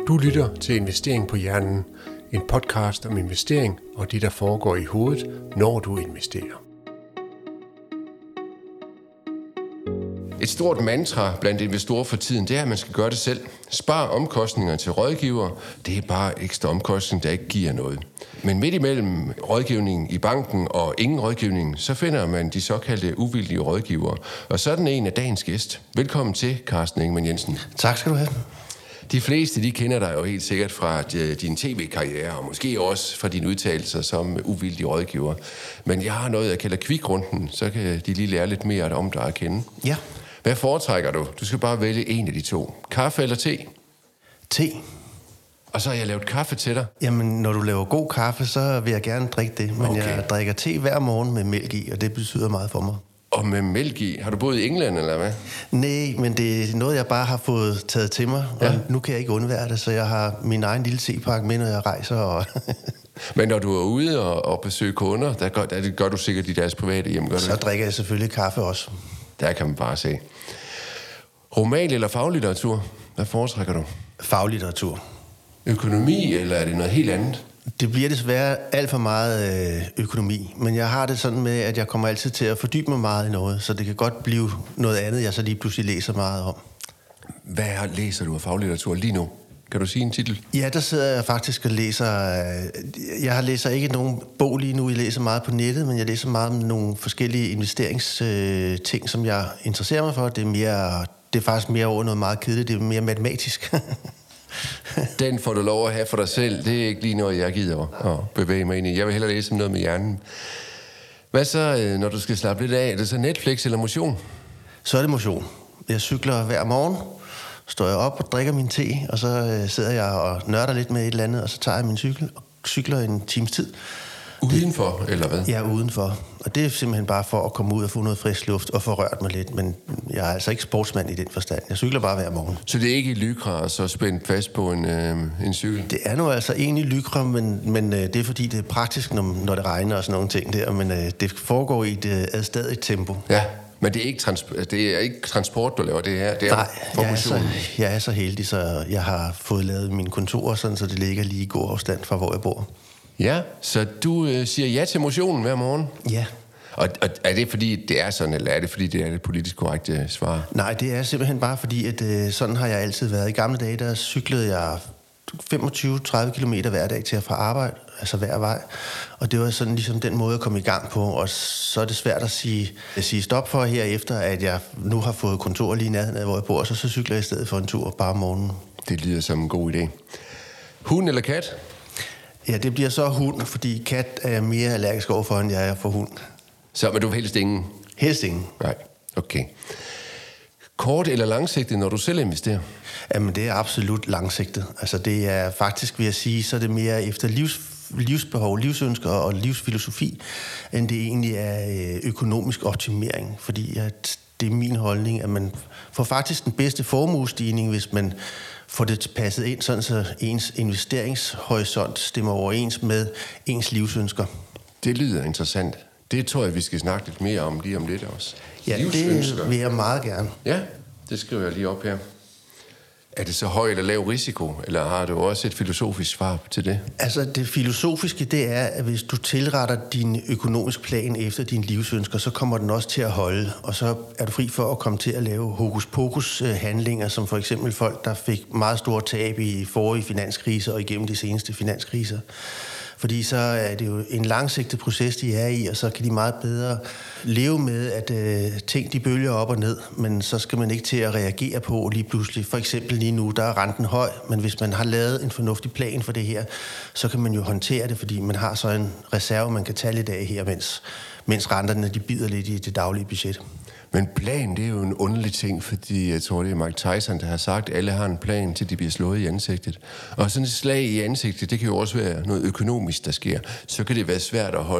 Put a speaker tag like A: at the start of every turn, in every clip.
A: Du lytter til Investering på Hjernen, en podcast om investering og det, der foregår i hovedet, når du investerer. Et stort mantra blandt investorer for tiden, det er, at man skal gøre det selv. Spar omkostninger til rådgiver, det er bare ekstra omkostning, der ikke giver noget. Men midt imellem rådgivningen i banken og ingen rådgivning, så finder man de såkaldte uvildige rådgivere. Og sådan en af dagens gæst. Velkommen til, Carsten Ingemann Jensen.
B: Tak skal du have.
A: De fleste, de kender dig jo helt sikkert fra din tv-karriere, og måske også fra dine udtalelser som uvildig rådgiver. Men jeg har noget, jeg kalder kvikrunden, så kan de lige lære lidt mere om dig at kende.
B: Ja.
A: Hvad foretrækker du? Du skal bare vælge en af de to. Kaffe eller te?
B: Te.
A: Og så har jeg lavet kaffe til dig.
B: Jamen, når du laver god kaffe, så vil jeg gerne drikke det. Men okay. Jeg drikker te hver morgen med mælk i, og det betyder meget for mig.
A: Og med mælk i? Har du boet i England, eller hvad?
B: Nej, men det er noget, jeg bare har fået taget til mig. Og nu kan jeg ikke undvære det, så jeg har min egen lille tepakke med, når jeg rejser. Og
A: Men når du er ude og besøger kunder, der gør du sikkert i deres private hjem, gør du?
B: Så drikker jeg selvfølgelig kaffe også.
A: Der kan man bare se. Roman eller faglitteratur? Hvad foretrækker du?
B: Faglitteratur.
A: Økonomi, eller er det noget helt andet?
B: Det bliver desværre alt for meget økonomi, men jeg har det sådan med, at jeg kommer altid til at fordybe mig meget i noget, så det kan godt blive noget andet, jeg så lige pludselig læser meget om.
A: Hvad læser du af faglitteratur lige nu? Kan du sige en titel?
B: Ja, der sidder jeg faktisk og læser. Jeg læser ikke nogen bog lige nu, jeg læser meget på nettet, men jeg læser meget om nogle forskellige investeringsting, som jeg interesserer mig for. Det er faktisk mere over noget meget kedeligt, det er mere matematisk.
A: Den får du lov at have for dig selv. Det er ikke lige noget, jeg gider at bevæge mig ind i. Jeg vil hellere læse om noget med hjernen. Hvad så, når du skal slappe lidt af? Er det så Netflix eller motion?
B: Så er det motion. Jeg cykler hver morgen, står jeg op og drikker min te, og så sidder jeg og nørder lidt med et eller andet, og så tager jeg min cykel og cykler en times tid.
A: Udenfor, eller hvad?
B: Ja, udenfor. Og det er simpelthen bare for at komme ud og få noget frisk luft og få rørt mig lidt. Men jeg er altså ikke sportsmand i den forstand. Jeg cykler bare hver morgen.
A: Så det er ikke i Lycra og så spændt fast på en cykel?
B: Det er nu altså egentlig Lycra, men det er fordi, det er praktisk, når det regner og sådan nogle ting der. Men det foregår i et adstadigt tempo.
A: Ja, men det er ikke transport, du laver det her? Det er
B: nej, jeg er så heldig, så jeg har fået lavet mine kontorer, sådan, så det ligger lige i god afstand fra, hvor jeg bor.
A: Ja, så du siger ja til motionen hver morgen?
B: Ja.
A: Og er det fordi, det er sådan, eller er det fordi, det er det politisk korrekte svar?
B: Nej, det er simpelthen bare fordi, at sådan har jeg altid været. I gamle dage, der cyklede jeg 25-30 kilometer hver dag til at fra arbejde, altså hver vej. Og det var sådan ligesom den måde at komme i gang på, og så er det svært at sige stop for her efter, at jeg nu har fået kontor lige nærheden af, hvor jeg bor, så cykler jeg i stedet for en tur bare om morgenen.
A: Det lyder som en god idé. Hund eller kat?
B: Ja, det bliver så hund, fordi kat er jeg mere allergisk overfor, end jeg er for hund.
A: Så men du vil helst ingen?
B: Helst ingen.
A: Nej, okay. Kort eller langsigtet, når du selv investerer?
B: Jamen, det er absolut langsigtet. Altså, det er faktisk, vil jeg sige, så er det mere efter livsbehov, livsønsker og livsfilosofi, end det egentlig er økonomisk optimering. Fordi det er min holdning, at man får faktisk den bedste formuestigning, hvis man får det passet ind, sådan så ens investeringshorisont stemmer overens med ens livsønsker.
A: Det lyder interessant. Det tror jeg, vi skal snakke lidt mere om lige om lidt også.
B: Ja, det vil jeg meget gerne.
A: Ja, det skriver jeg lige op her. Er det så høj eller lav risiko, eller har du også et filosofisk svar til det? Altså,
B: det filosofiske, det er, at hvis du tilretter din økonomisk plan efter dine livsønsker, så kommer den også til at holde, og så er du fri for at komme til at lave hokus-pokus handlinger, som for eksempel folk, der fik meget store tab i forrige finanskriser og igennem de seneste finanskriser. Fordi så er det jo en langsigtet proces, de er i, og så kan de meget bedre leve med, at ting de bølger op og ned, men så skal man ikke til at reagere på lige pludselig. For eksempel lige nu, der er renten høj, men hvis man har lavet en fornuftig plan for det her, så kan man jo håndtere det, fordi man har så en reserve, man kan tage lidt af her, mens renterne de bider lidt i det daglige budget.
A: Men plan, det er jo en underlig ting, fordi jeg tror, det er Mike Tyson, der har sagt, at alle har en plan, til de bliver slået i ansigtet. Og sådan et slag i ansigtet, det kan jo også være noget økonomisk, der sker. Så kan det være svært at holde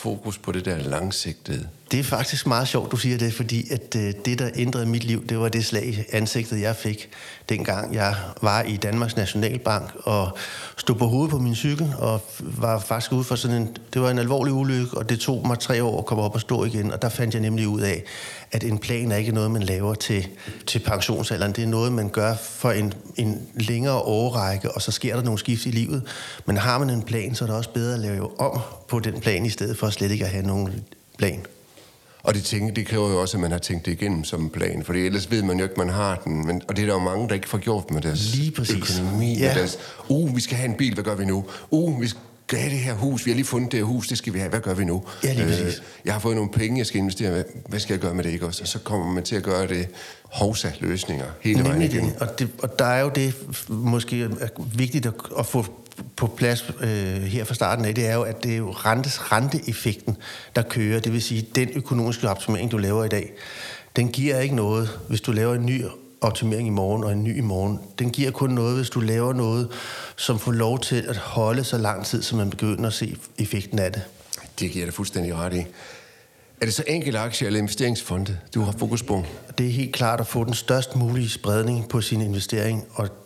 A: fokus på det der langsigtede?
B: Det er faktisk meget sjovt, du siger det, fordi at det, der ændrede mit liv, det var det slag i ansigtet, jeg fik, dengang jeg var i Danmarks Nationalbank og stod på hovedet på min cykel og var faktisk ude for det var en alvorlig ulykke, og det tog mig 3 år at komme op og stå igen, og der fandt jeg nemlig ud af, at en plan er ikke noget, man laver til pensionsalderen. Det er noget, man gør for en længere årrække, og så sker der nogle skift i livet. Men har man en plan, så er det også bedre at lave om på den plan, i stedet for slet ikke at have nogen plan.
A: Og det kræver jo også, at man har tænkt det igennem som en plan, for ellers ved man jo ikke, man har den. Og det er der jo mange, der ikke får gjort med deres økonomi. Ja. Med deres, vi skal have en bil, hvad gør vi nu? Vi skal have det her hus, vi har lige fundet det her hus, det skal vi have, hvad gør vi nu?
B: Ja, lige præcis.
A: Jeg har fået nogle penge, jeg skal investere, hvad skal jeg gøre med det, ikke også? Og så kommer man til at gøre det hovsa-løsninger hele vejen igennem.
B: Og der er jo det, måske er vigtigt at få på plads her fra starten af, det er jo, at det er jo renteeffekten, der kører. Det vil sige, den økonomiske optimering, du laver i dag, den giver ikke noget, hvis du laver en ny optimering i morgen og en ny i morgen. Den giver kun noget, hvis du laver noget, som får lov til at holde så lang tid, så man begynder at se effekten af det.
A: Det giver dig fuldstændig ret i. Er det så enkelte aktier eller investeringsfonde, du har fokus på?
B: Det er helt klart at få den størst mulige spredning på sin investering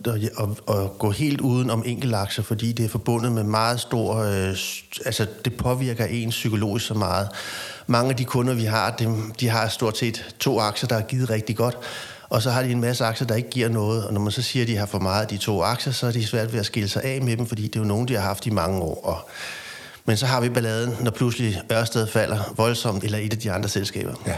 B: og gå helt uden om enkelte aktier, fordi det er forbundet med meget stor... det påvirker ens psykologisk så meget. Mange af de kunder, vi har, de har stort set 2 aktier, der har givet rigtig godt, og så har de en masse aktier, der ikke giver noget, og når man så siger, at de har for meget af de 2 aktier, så er de svært ved at skille sig af med dem, fordi det er jo nogen, de har haft i mange år. Men så har vi balladen, når pludselig Ørsted falder voldsomt, eller et af de andre selskaber.
A: Ja.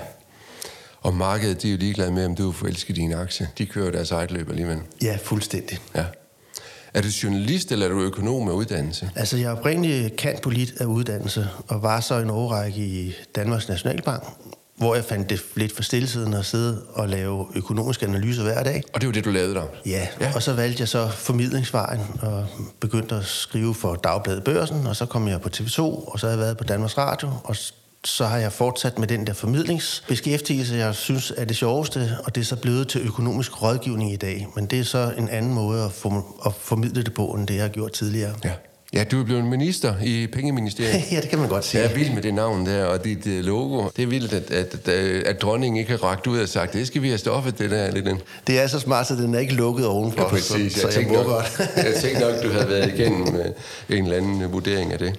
A: Og markedet, de er jo ligeglade med, om du forelsker dine aktier. De kører deres eget løb alligevel.
B: Ja, fuldstændig.
A: Ja. Er du journalist, eller er du økonom af uddannelse?
B: Altså, jeg er oprindeligt cand.polit af uddannelse, og var så en årrække i Danmarks Nationalbank, hvor jeg fandt det lidt for stillesiddende at sidde og lave økonomiske analyser hver dag.
A: Og det var det, du lavede der?
B: Ja, og så valgte jeg så formidlingsvejen og begyndte at skrive for Dagbladet Børsen, og så kom jeg på TV2, og så har jeg været på Danmarks Radio, og så har jeg fortsat med den der formidlingsbeskæftigelse, jeg synes er det sjoveste, og det er så blevet til økonomisk rådgivning i dag. Men det er så en anden måde at formidle det på, end det jeg har gjort tidligere.
A: Ja. Ja, du er blevet minister i Pengeministeriet.
B: Ja, det kan man godt sige.
A: Jeg er vild med det navn der, og dit logo. Det er vildt, at dronningen ikke har rakt ud og sagt, det skal vi have stoffet, det der lidt.
B: Det er så smart, så den er ikke lukket ovenfor.
A: Ja, præcis.
B: Så jeg må godt.
A: Jeg tænkte nok, du havde været igennem en eller anden vurdering af det.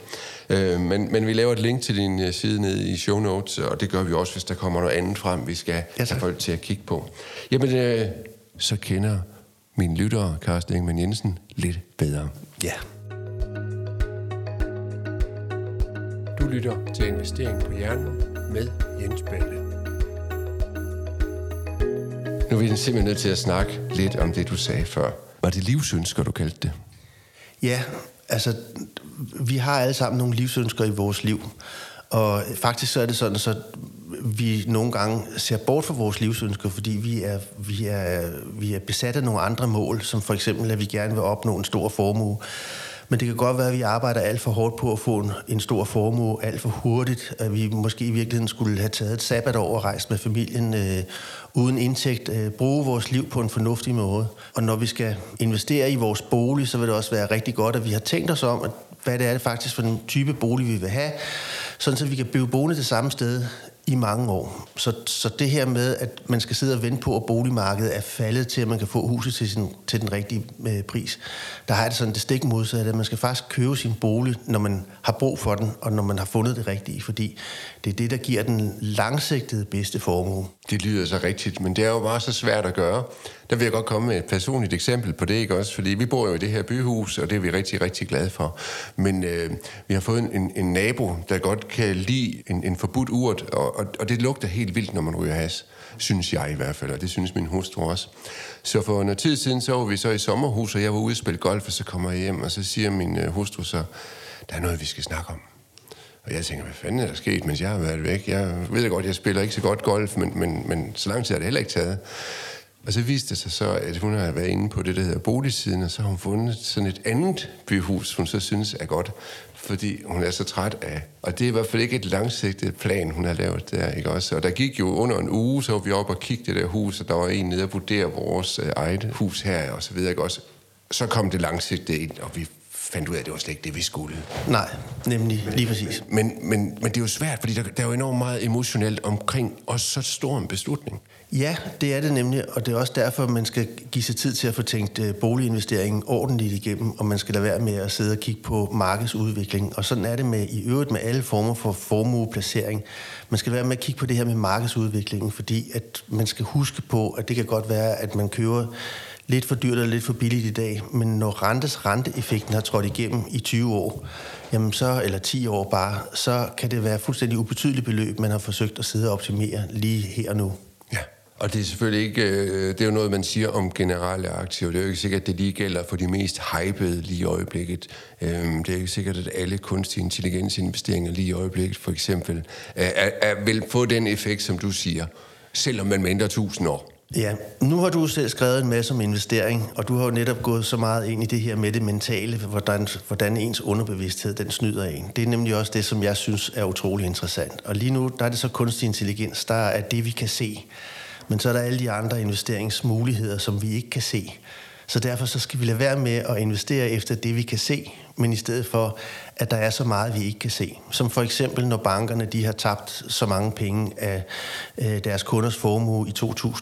A: Men vi laver et link til din side nede i show notes, og det gør vi også, hvis der kommer noget andet frem, vi skal have folk til at kigge på. Jamen, så kender mine lyttere, Carsten Ingemann Jensen, lidt bedre.
B: Ja.
A: Du lytter til Investering på Hjernen med Jens Balle. Nu er vi simpelthen nødt til at snakke lidt om det, du sagde før. Var det livsønsker, du kaldte det?
B: Ja, altså, vi har alle sammen nogle livsønsker i vores liv. Og faktisk så er det sådan, så vi nogle gange ser bort fra vores livsønsker, fordi vi er besat af nogle andre mål, som for eksempel, at vi gerne vil opnå en stor formue. Men det kan godt være, at vi arbejder alt for hårdt på at få en stor formue alt for hurtigt, at vi måske i virkeligheden skulle have taget et sabbatår og rejst med familien uden indtægt, bruge vores liv på en fornuftig måde. Og når vi skal investere i vores bolig, så vil det også være rigtig godt, at vi har tænkt os om, at hvad det er faktisk for en type bolig, vi vil have, sådan så vi kan blive boende det samme sted i mange år. Så det her med, at man skal sidde og vente på, at boligmarkedet er faldet til, at man kan få huset til den rigtige pris, der har det sådan det stik modsatte, at man skal faktisk købe sin bolig, når man har brug for den, og når man har fundet det rigtige, fordi det er det, der giver den langsigtede bedste formue.
A: Det lyder så rigtigt, men det er jo bare så svært at gøre. Der vil jeg godt komme med et personligt eksempel på det, ikke også? Fordi vi bor jo i det her byhus, og det er vi rigtig, rigtig glade for. Men vi har fået en nabo, der godt kan lide en forbudt urt, og det lugter helt vildt, når man ryger has. Synes jeg i hvert fald, og det synes min hustru også. Så for noget tid siden, så var vi så i sommerhus, og jeg var ude at spille golf, og så kommer jeg hjem, og så siger min hustru så, der er noget, vi skal snakke om. Og jeg tænker, hvad fanden er der sket, mens jeg har været væk? Jeg ved godt, jeg spiller ikke så godt golf, men så lang tid er det heller ikke taget. Og så viste det sig så, at hun har været inde på det, der hedder boligsiden, og så har hun fundet sådan et andet byhus, hun så synes er godt, fordi hun er så træt af. Og det er i hvert fald ikke et langsigtet plan, hun har lavet der, ikke også? Og der gik jo under en uge, så var vi oppe og kiggede det der hus, og der var en nede og vurdere vores eget hus her, og så videre, ikke også? Så kom det langsigtede ind, og vi fandt ud af, at det var slet ikke det, vi skulle.
B: Nej, nemlig lige præcis.
A: Men det er jo svært, fordi der er jo enormt meget emotionelt omkring også så stor en beslutning.
B: Ja, det er det nemlig, og det er også derfor, man skal give sig tid til at få tænkt boliginvesteringen ordentligt igennem, og man skal lade være med at sidde og kigge på markedsudvikling. Og sådan er det i øvrigt med alle former for formueplacering. Man skal lade være med at kigge på det her med markedsudviklingen, fordi at man skal huske på, at det kan godt være, at man køber lidt for dyrt eller lidt for billigt i dag, men når renteeffekten har trådt igennem i 20 år, jamen så, eller 10 år bare, så kan det være fuldstændig ubetydeligt beløb, man har forsøgt at sidde og optimere lige her og nu.
A: Ja, og det er selvfølgelig ikke, det er jo noget, man siger om generelle aktiver. Det er jo ikke sikkert, at det lige gælder for de mest hypede lige i øjeblikket. Det er jo ikke sikkert, at alle kunstig intelligensinvesteringer lige i øjeblikket, for eksempel, vil få den effekt, som du siger, selvom man venter 1000 år.
B: Ja, nu har du selv skrevet en masse om investering, og du har jo netop gået så meget ind i det her med det mentale, hvordan ens underbevidsthed, den snyder en. Det er nemlig også det, som jeg synes er utrolig interessant. Og lige nu, der er det så kunstig intelligens, der er det, vi kan se. Men så er der alle de andre investeringsmuligheder, som vi ikke kan se. Så derfor så skal vi lade være med at investere efter det, vi kan se, men i stedet for, at der er så meget, vi ikke kan se. Som for eksempel, når bankerne de har tabt så mange penge af deres kunders formue i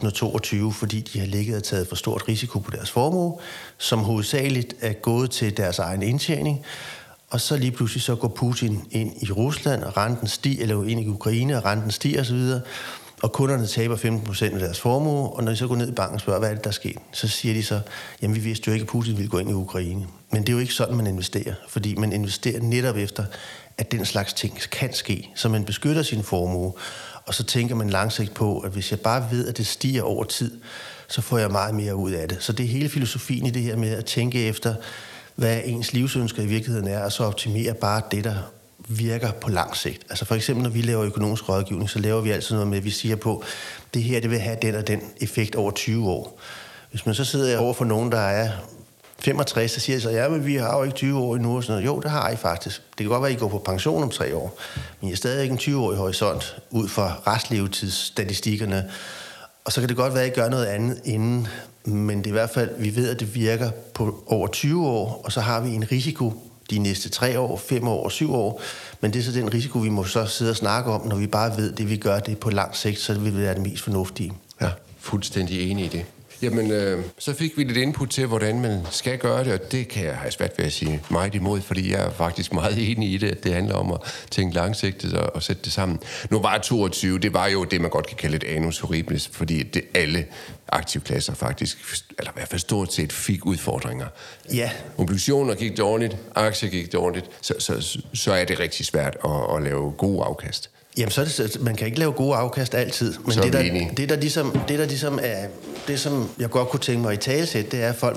B: 2022, fordi de har ligget og taget for stort risiko på deres formue, som hovedsageligt er gået til deres egen indtjening. Og så lige pludselig så går Putin ind i Rusland, og renten stiger, eller ind i Ukraine, og renten stiger osv., og kunderne taber 15% af deres formue, og når de så går ned i banken og spørger, hvad er det, der er sket, så siger de så, jamen vi vidste jo ikke, at Putin ville gå ind i Ukraine. Men det er jo ikke sådan, man investerer, fordi man investerer netop efter, at den slags ting kan ske, så man beskytter sin formue, og så tænker man langsigtet på, at hvis jeg bare ved, at det stiger over tid, så får jeg meget mere ud af det. Så det er hele filosofien i det her med at tænke efter, hvad ens livsønsker i virkeligheden er, og så optimere bare det, der virker på lang sigt. Altså for eksempel, når vi laver økonomisk rådgivning, så laver vi altid noget med, at vi siger på, det her, det vil have den og den effekt over 20 år. Hvis man så sidder over for nogen, der er 65, så siger de så, ja, men vi har jo ikke 20 år endnu, og sådan noget. Jo, det har I faktisk. Det kan godt være, at I går på pension om 3 år, men I er stadig ikke en 20-årig horisont ud fra restlevetidsstatistikkerne. Og så kan det godt være, at I gør noget andet inden, men det er i hvert fald, vi ved, at det virker på over 20 år, og så har vi en risiko de næste 3 år, 5 år og 7 år. Men det er så den risiko, vi må så sidde og snakke om, når vi bare ved, det vi gør det på lang sigt, så vil det være det mest fornuftige.
A: Ja, fuldstændig enig i det. Jamen, så fik vi lidt input til, hvordan man skal gøre det, og det kan jeg have svært ved at sige meget imod, fordi jeg er faktisk meget enig i det, at det handler om at tænke langsigtet og sætte det sammen. Nu var 22, det var jo det, man godt kan kalde et annus horribilis, fordi det alle aktivklasser faktisk, eller i hvert fald stort set, fik udfordringer.
B: Ja.
A: Obligationer gik dårligt, aktier gik dårligt, så er det rigtig svært at lave gode afkast.
B: Jamen, så er det, man kan ikke lave gode afkast altid. Men det der ligesom er, det som jeg godt kunne tænke mig i talesæt, det er, at folk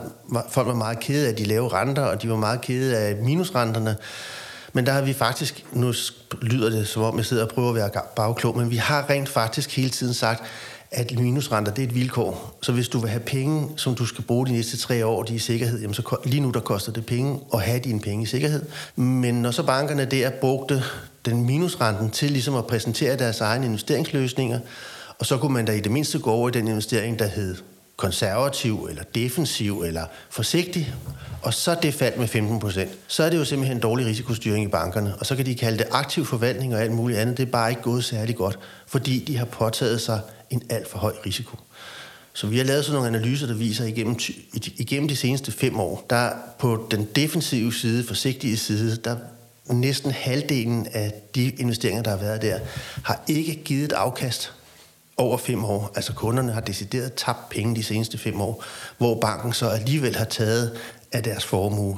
B: var meget kede af de lave renter, og de var meget kede af minusrenterne. Men der har vi faktisk, nu lyder det som om jeg sidder og prøver at være bagklog, men vi har rent faktisk hele tiden sagt, at minusrenter, det er et vilkår. Så hvis du vil have penge, som du skal bruge de næste 3 år, de er i sikkerhed, jamen så lige nu der koster det penge at have dine penge i sikkerhed. Men når så bankerne der brugte den minusrenten til ligesom at præsentere deres egne investeringsløsninger, og så kunne man da i det mindste gå over i den investering, der hed konservativ, eller defensiv, eller forsigtig, og så det faldt med 15%. Så er det jo simpelthen en dårlig risikostyring i bankerne, og så kan de kalde det aktiv forvaltning og alt muligt andet. Det er bare ikke gået særlig godt, fordi de har påtaget sig en alt for høj risiko. Så vi har lavet sådan nogle analyser, der viser igennem de seneste 5 år, der på den defensive side, forsigtige side, der næsten halvdelen af de investeringer, der har været der, har ikke givet et afkast over 5 år. Altså kunderne har decideret tabt penge de seneste 5 år, hvor banken så alligevel har taget af deres formue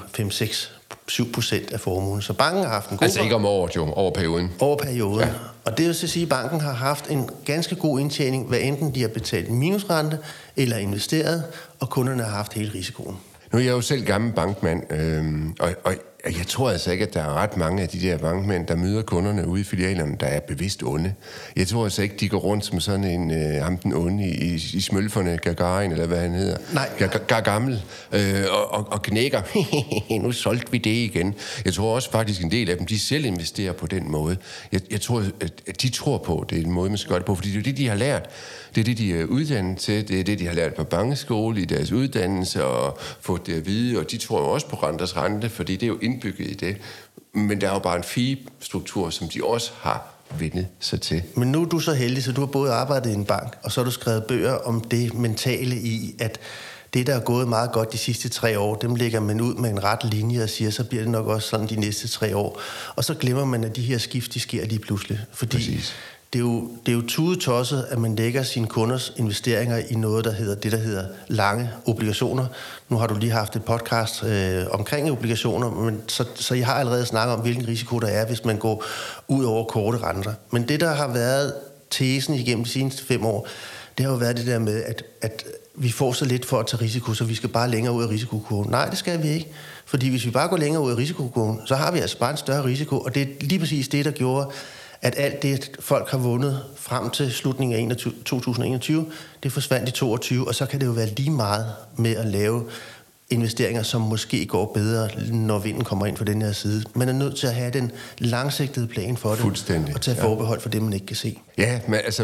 B: 5-6-7% af formuen. Så banken har haft en god...
A: Altså ikke om året jo, over perioden.
B: Over perioden. Ja. Og det vil så sige, at banken har haft en ganske god indtjening, hvad enten de har betalt en minusrente eller investeret, og kunderne har haft hele risikoen.
A: Nu er jeg jo selv gammel bankmand, og Jeg tror altså ikke, at der er ret mange af de der bankmænd, der møder kunderne ude i filialerne, der er bevidst onde. Jeg tror altså ikke, de går rundt som sådan en ham den onde i smølferne, Gagarin, eller hvad han hedder.
B: Nej.
A: Gammel, og knækker. Nu solgte vi det igen. Jeg tror også faktisk, en del af dem, de selv investerer på den måde. Jeg tror, at de tror på, det er en måde, man skal gøre det på, fordi det er det, de har lært. Det er det, de er uddannet til. Det er det, de har lært på bankeskole i deres uddannelse og fået det at vide. Og de tror jo også på renters rente, fordi det er jo indbygget i det. Men der er jo bare en fee-struktur, som de også har vendet sig til.
B: Men nu er du så heldig, så du har både arbejdet i en bank, og så har du skrevet bøger om det mentale i, at det, der er gået meget godt de sidste 3 år, dem lægger man ud med en ret linje og siger, så bliver det nok også sådan de næste 3 år. Og så glemmer man, at de her skift, de sker lige pludselig. Fordi
A: præcis.
B: det er jo tudetosset, at man lægger sine kunders investeringer i noget, der hedder lange obligationer. Nu har du lige haft et podcast omkring obligationer, men så jeg har allerede snakket om, hvilken risiko der er, hvis man går ud over korte renter. Men det, der har været tesen igennem de seneste 5 år, det har jo været det der med, at vi får så lidt for at tage risiko, så vi skal bare længere ud af risikokurven. Nej, det skal vi ikke. Fordi hvis vi bare går længere ud af risikokurven, så har vi altså bare en større risiko, og det er lige præcis det, der gjorde, at alt det, folk har vundet frem til slutningen af 2021, det forsvandt i 2022, og så kan det jo være lige meget med at lave investeringer, som måske går bedre, når vinden kommer ind fra den her side. Man er nødt til at have den langsigtede plan for det,
A: fuldstændig,
B: og tage forbehold for det, man ikke kan se.
A: Ja, men altså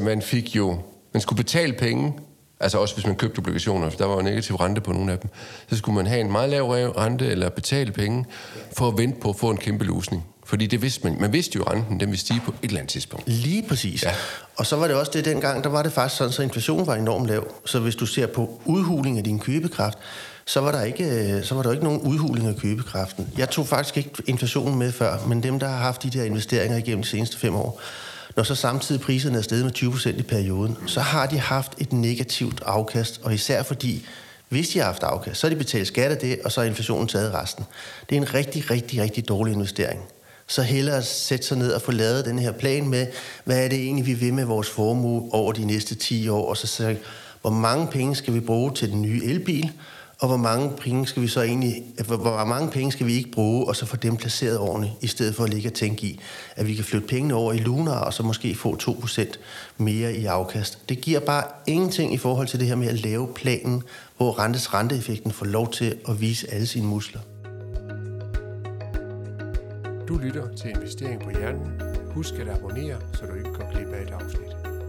A: man skulle betale penge, altså også hvis man købte obligationer, for der var jo negativ rente på nogle af dem, så skulle man have en meget lav rente eller betale penge for at vente på at få en kæmpe lusning. Fordi det vidste man. Man vidste jo, at renten den ville stige på et eller andet tidspunkt.
B: Lige præcis. Ja. Og så var det også det dengang, der var det faktisk sådan, så inflationen var enormt lav. Så hvis du ser på udhuling af din købekraft, så var der ikke nogen udhuling af købekraften. Jeg tog faktisk ikke inflationen med før, men dem, der har haft de der investeringer igennem de seneste 5 år, når så samtidig priserne er steget med 20% i perioden, så har de haft et negativt afkast, og især fordi, hvis de har haft afkast, så har de betalt skat af det, og så har inflationen taget resten. Det er en rigtig, rigtig, rigtig dårlig investering. Så hellere sætte sig ned og få lavet den her plan med, hvad er det egentlig, vi vil med vores formue over de næste 10 år, og så sige, hvor mange penge skal vi bruge til den nye elbil, og hvor mange penge skal vi ikke bruge, og så få dem placeret ordentligt, i stedet for at ligge og tænke i, at vi kan flytte pengene over i Lunar, og så måske få 2% mere i afkast. Det giver bare ingenting i forhold til det her med at lave planen, hvor renteeffekten får lov til at vise alle sine muskler.
A: Du lytter til Investering på Hjernen. Husk at abonnere, så du ikke går glip af et afsnit.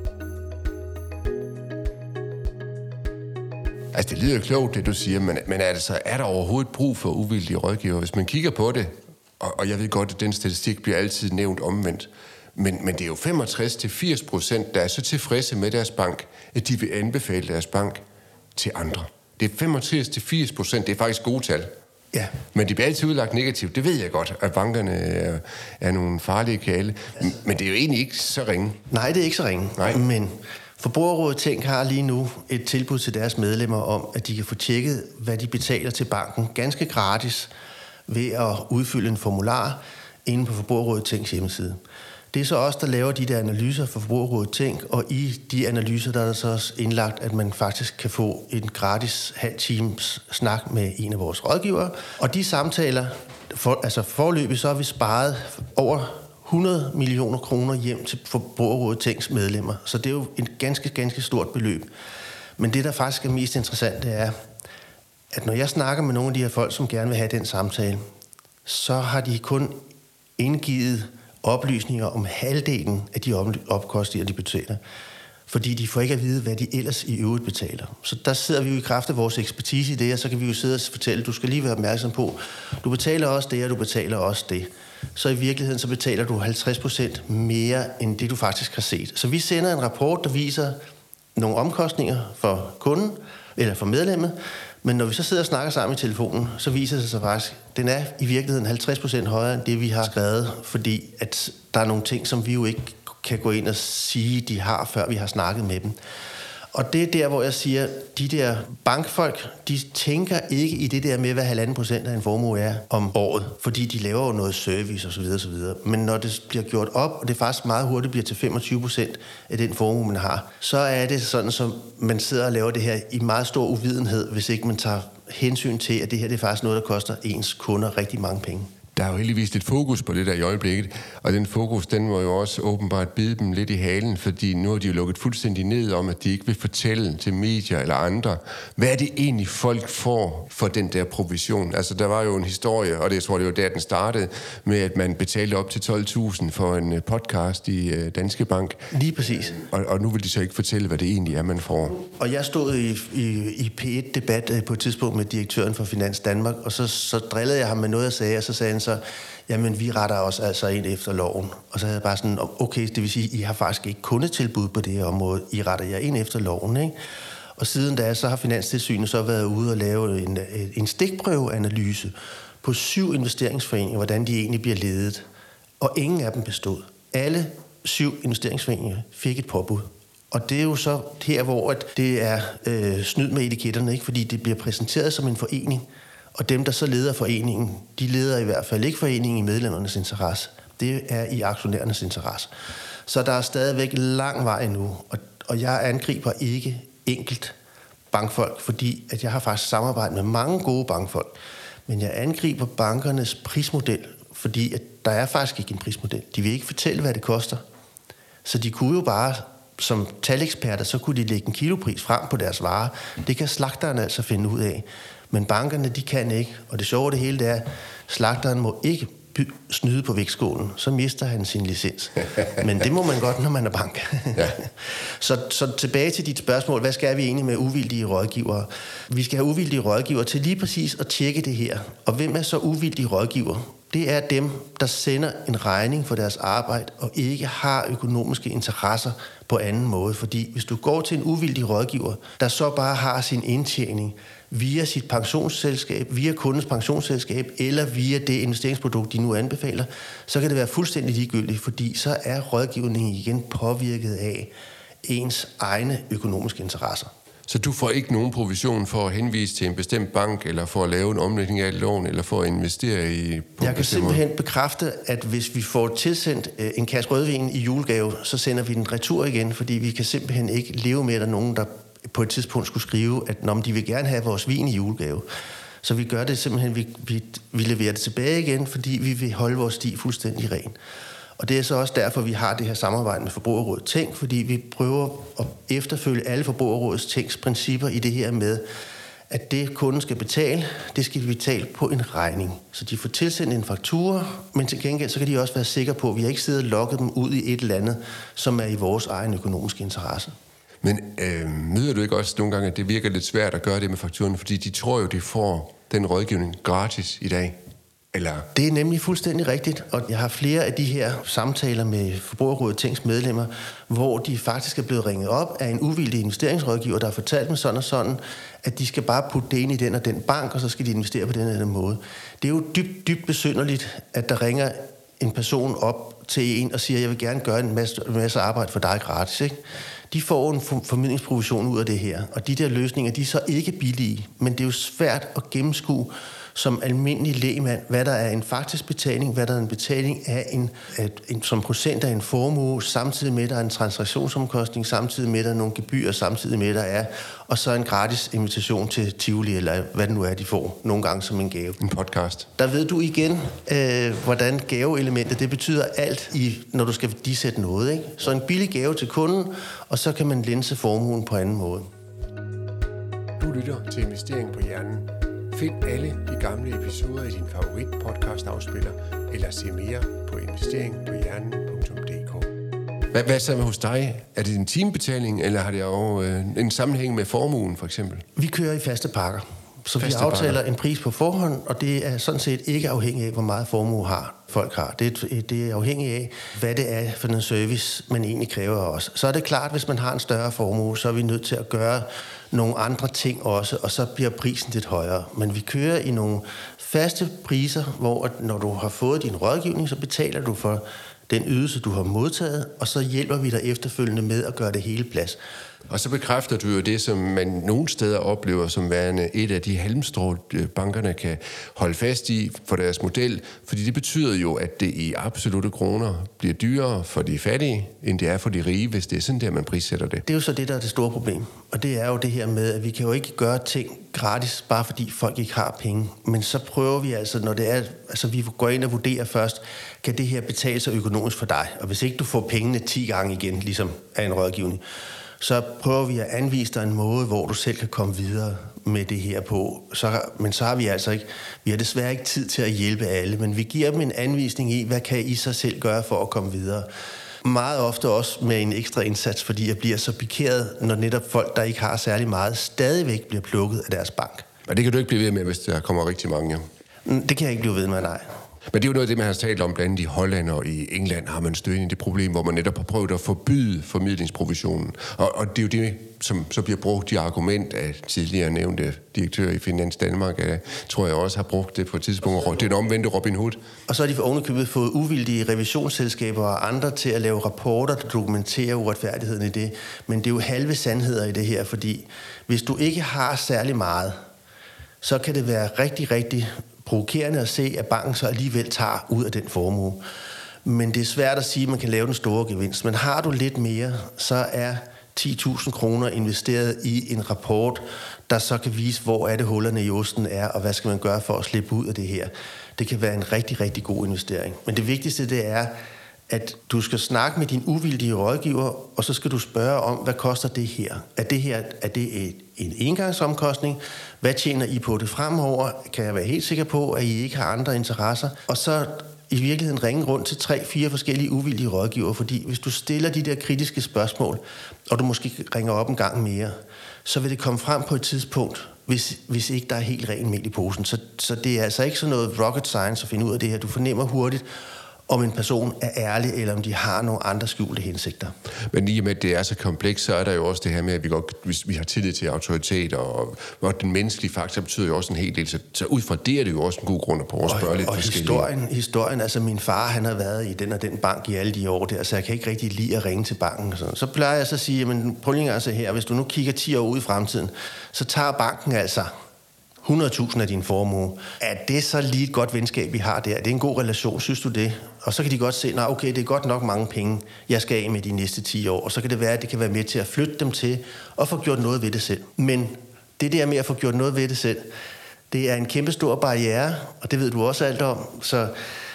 A: Altså, det lyder klogt, det du siger, men altså, er der overhovedet brug for uvildige rådgiver? Hvis man kigger på det, og jeg ved godt, at den statistik bliver altid nævnt omvendt, men det er jo 65-80%, der er så tilfredse med deres bank, at de vil anbefale deres bank til andre. Det er 65-80%, det er faktisk gode tal.
B: Ja.
A: Men de bliver altid udlagt negativt. Det ved jeg godt, at bankerne er nogle farlige kale. Men det er jo egentlig ikke så ringe.
B: Nej, det er ikke så ringe.
A: Nej.
B: Men Forbrugerrådet Tænk har lige nu et tilbud til deres medlemmer om, at de kan få tjekket, hvad de betaler til banken ganske gratis ved at udfylde en formular inde på Forbrugerrådet Tænks hjemmeside. Det er så os, der laver de der analyser for Forbrugerrådet Tænk, og i de analyser, der er der så også indlagt, at man faktisk kan få en gratis halv times snak med en af vores rådgivere. Og de samtaler, forløbig, så har vi sparet over 100 millioner kroner hjem til Forbrugerrådet Tænks medlemmer. Så det er jo et ganske, ganske stort beløb. Men det, der faktisk er mest interessant, det er, at når jeg snakker med nogle af de her folk, som gerne vil have den samtale, så har de kun indgivet oplysninger om halvdelen af de omkostninger, de betaler. Fordi de får ikke at vide, hvad de ellers i øvrigt betaler. Så der sidder vi jo i kraft af vores ekspertise i det, og så kan vi jo sidde og fortælle, du skal lige være opmærksom på, du betaler også det, og du betaler også det. Så i virkeligheden, så betaler du 50% mere, end det du faktisk har set. Så vi sender en rapport, der viser nogle omkostninger for kunden, eller for medlemmet, men når vi så sidder og snakker sammen i telefonen, så viser det sig faktisk, at den er i virkeligheden 50% højere end det, vi har skrevet, fordi at der er nogle ting, som vi jo ikke kan gå ind og sige, de har, før vi har snakket med dem. Og det er der, hvor jeg siger, de der bankfolk, de tænker ikke i det der med, hvad 1,5% af en formue er om året, fordi de laver jo noget service osv. osv. Men når det bliver gjort op, og det faktisk meget hurtigt bliver til 25% af den formue, man har, så er det sådan, som man sidder og laver det her i meget stor uvidenhed, hvis ikke man tager hensyn til, at det her det er faktisk noget, der koster ens kunder rigtig mange penge.
A: Der er jo heldigvis lidt fokus på det der i øjeblikket, og den fokus, den må jo også åbenbart bide dem lidt i halen, fordi nu har de jo lukket fuldstændig ned om, at de ikke vil fortælle til medier eller andre, hvad er det egentlig folk får for den der provision? Altså, der var jo en historie, og det, jeg tror, det var der, den startede, med at man betalte op til 12.000 for en podcast i Danske Bank.
B: Lige præcis.
A: Og nu vil de så ikke fortælle, hvad det egentlig er, man får.
B: Og jeg stod i P1-debat på et tidspunkt med direktøren for Finans Danmark, og så drillede jeg ham med noget, jeg sagde, og så sagde han så, jamen vi retter os altså ind efter loven. Og så havde jeg bare sådan, okay, det vil sige, I har faktisk ikke kundetilbud på det her område, I retter jer ind efter loven, ikke? Og siden da, så har Finanstilsynet så været ude og lave en stikprøveanalyse på 7 investeringsforeninger, hvordan de egentlig bliver ledet. Og ingen af dem bestod. Alle 7 investeringsforeninger fik et påbud. Og det er jo så her, hvor det er snyd med etiketterne, ikke? Fordi det bliver præsenteret som en forening. Og dem, der så leder foreningen, de leder i hvert fald ikke foreningen i medlemmernes interesse. Det er i aktionærernes interesse. Så der er stadigvæk lang vej endnu. Og jeg angriber ikke enkelt bankfolk, fordi at jeg har faktisk samarbejdet med mange gode bankfolk. Men jeg angriber bankernes prismodel, fordi at der er faktisk ikke en prismodel. De vil ikke fortælle, hvad det koster. Så de kunne jo bare, som taleksperter, så kunne de lægge en kilopris frem på deres varer. Det kan slagteren altså finde ud af. Men bankerne, de kan ikke. Og det sjove det hele, det er, at slagteren må ikke snyde på vægtskålen. Så mister han sin licens. Men det må man godt, når man er bank. Ja. Så tilbage til dit spørgsmål. Hvad skal vi egentlig med uvildige rådgivere? Vi skal have uvildige rådgivere til lige præcis at tjekke det her. Og hvem er så uvildige rådgivere? Det er dem, der sender en regning for deres arbejde og ikke har økonomiske interesser på anden måde. Fordi hvis du går til en uvildig rådgiver, der så bare har sin indtjening via sit pensionsselskab, via kundens pensionsselskab eller via det investeringsprodukt, de nu anbefaler, så kan det være fuldstændig ligegyldigt, fordi så er rådgivningen igen påvirket af ens egne økonomiske interesser.
A: Så du får ikke nogen provision for at henvise til en bestemt bank, eller for at lave en omlægning af et lån, eller for at investere i...
B: Jeg kan simpelthen bekræfte, at hvis vi får tilsendt en kasse rødvin i julegave, så sender vi den retur igen, fordi vi kan simpelthen ikke leve med, at der er nogen, der på et tidspunkt skulle skrive, at de vil gerne have vores vin i julegave. Så vi gør det simpelthen, vi leverer det tilbage igen, fordi vi vil holde vores sti fuldstændig ren. Og det er så også derfor, vi har det her samarbejde med Forbrugerrådet Tænk, fordi vi prøver at efterfølge alle Forbrugerrådets Tænks principper i det her med, at det kunden skal betale, det skal de betale på en regning. Så de får tilsendt en faktura, men til gengæld så kan de også være sikre på, at vi har ikke siddet og lukket dem ud i et eller andet, som er i vores egen økonomiske interesse.
A: Men møder du ikke også nogle gange, at det virker lidt svært at gøre det med fakturerne, fordi de tror jo, de får den rådgivning gratis i dag? Eller?
B: Det er nemlig fuldstændig rigtigt, og jeg har flere af de her samtaler med Forbrugerrådet Tænks medlemmer, hvor de faktisk er blevet ringet op af en uvildig investeringsrådgiver, der har fortalt dem sådan og sådan, at de skal bare putte det ind i den og den bank, og så skal de investere på den eller den måde. Det er jo dybt besynderligt, at der ringer en person op til en og siger, jeg vil gerne gøre en masse arbejde for dig gratis, ikke? De får en formidlingsprovision ud af det her, og de der løsninger, de er så ikke billige, men det er jo svært at gennemskue som almindelig lægmand, hvad der er en faktisk betaling, hvad der er en betaling af som procent af en formue, samtidig med, der er en transaktionsomkostning, samtidig med, der er nogle gebyrer, samtidig med, der er, og så en gratis invitation til Tivoli, eller hvad det nu er, de får, nogle gange som en gave.
A: En podcast.
B: Der ved du igen, hvordan gaveelementet, det betyder alt, når du skal værdisætte noget, ikke? Så en billig gave til kunden, og så kan man lænse formuen på anden måde.
A: Du lytter til Investering på Hjernen. Find alle de gamle episoder i din favorit podcast-afspiller, eller se mere på investeringpohjernen.dk. Hvad så med hos dig? Er det en timebetaling, eller har det jo en sammenhæng med formuen, for eksempel?
B: Vi kører i faste pakker. Så vi aftaler en pris på forhånd, og det er sådan set ikke afhængigt af, hvor meget formue folk har. Det er afhængigt af, hvad det er for en service, man egentlig kræver af os. Så er det klart, hvis man har en større formue, så er vi nødt til at gøre nogle andre ting også, og så bliver prisen lidt højere. Men vi kører i nogle faste priser, hvor når du har fået din rådgivning, så betaler du for den ydelse, du har modtaget, og så hjælper vi dig efterfølgende med at gøre det hele plads.
A: Og så bekræfter du jo det, som man nogle steder oplever som værende et af de halmstrå, bankerne kan holde fast i for deres model, fordi det betyder jo, at det i absolutte kroner bliver dyrere for de fattige, end det er for de rige, hvis det er sådan der, man prissætter det.
B: Det er jo så det, der er det store problem. Og det er jo det her med, at vi kan jo ikke gøre ting gratis, bare fordi folk ikke har penge. Men så prøver vi altså, når det er, altså vi går ind og vurderer først, kan det her betale sig økonomisk for dig? Og hvis ikke du får pengene 10 gange igen, ligesom af en rådgivning, så prøver vi at anvise dig en måde, hvor du selv kan komme videre med det her på. Men så har vi altså ikke, vi har desværre ikke tid til at hjælpe alle, men vi giver dem en anvisning i, hvad kan I så selv gøre for at komme videre. Meget ofte også med en ekstra indsats, fordi jeg bliver så pikeret, når netop folk, der ikke har særlig meget, stadigvæk bliver plukket af deres bank.
A: Og det kan du ikke blive ved med, hvis der kommer rigtig mange.
B: Det kan jeg ikke blive ved med, nej.
A: Men det er jo noget af det, man har talt om, blandt andet i Holland og i England har man stødt ind i det problem, hvor man netop har prøvet at forbyde formidlingsprovisionen. Og det er jo det, som så bliver brugt, de argument af tidligere nævnte direktør i Finans Danmark, tror jeg også har brugt det på et tidspunkt. Det er den omvendte Robin Hood.
B: Og så har de for ovenikøbet fået uvildige revisionsselskaber og andre til at lave rapporter, der dokumenterer uretfærdigheden i det. Men det er jo halve sandheder i det her, fordi hvis du ikke har særlig meget, så kan det være rigtig, rigtig provokerende at se, at banken så alligevel tager ud af den formue. Men det er svært at sige, at man kan lave den store gevinst. Men har du lidt mere, så er 10.000 kroner investeret i en rapport, der så kan vise, hvor er det hullerne i osten er, og hvad skal man gøre for at slippe ud af det her. Det kan være en rigtig, rigtig god investering. Men det vigtigste, det er, at du skal snakke med din uvildige rådgiver, og så skal du spørge om, hvad koster det her? Er det en engangsomkostning? Hvad tjener I på det fremover? Kan jeg være helt sikker på, at I ikke har andre interesser? Og så i virkeligheden ringe rundt til 3-4 forskellige uvildige rådgiver, fordi hvis du stiller de der kritiske spørgsmål, og du måske ringer op en gang mere, så vil det komme frem på et tidspunkt, hvis ikke der er helt ren mel i posen. Så det er altså ikke sådan noget rocket science at finde ud af det her. Du fornemmer hurtigt, om en person er ærlig, eller om de har nogle andre skjulte hensigter.
A: Men i og med, at det er så komplekst, så er der jo også det her med, at vi har tillid til autoritet, og den menneskelige faktor betyder jo også en hel del. Så ud fra det er det jo også en god grund at prøve at spørge lidt forskellige.
B: Og historien, altså min far, han har været i den og den bank i alle de år der, så jeg kan ikke rigtig lide at ringe til banken. Så plejer jeg så at sige, men prøv lige altså her, hvis du nu kigger 10 år ud i fremtiden, så tager banken altså 100.000 af din formue. Er det så lige et godt venskab, vi har der? Det er en god relation, synes du det? Og så kan de godt se, nej, okay, det er godt nok mange penge, jeg skal af med de næste 10 år. Og så kan det være, at det kan være med til at flytte dem til og få gjort noget ved det selv. Men det der med at få gjort noget ved det selv, det er en kæmpe stor barriere, og det ved du også alt om. Så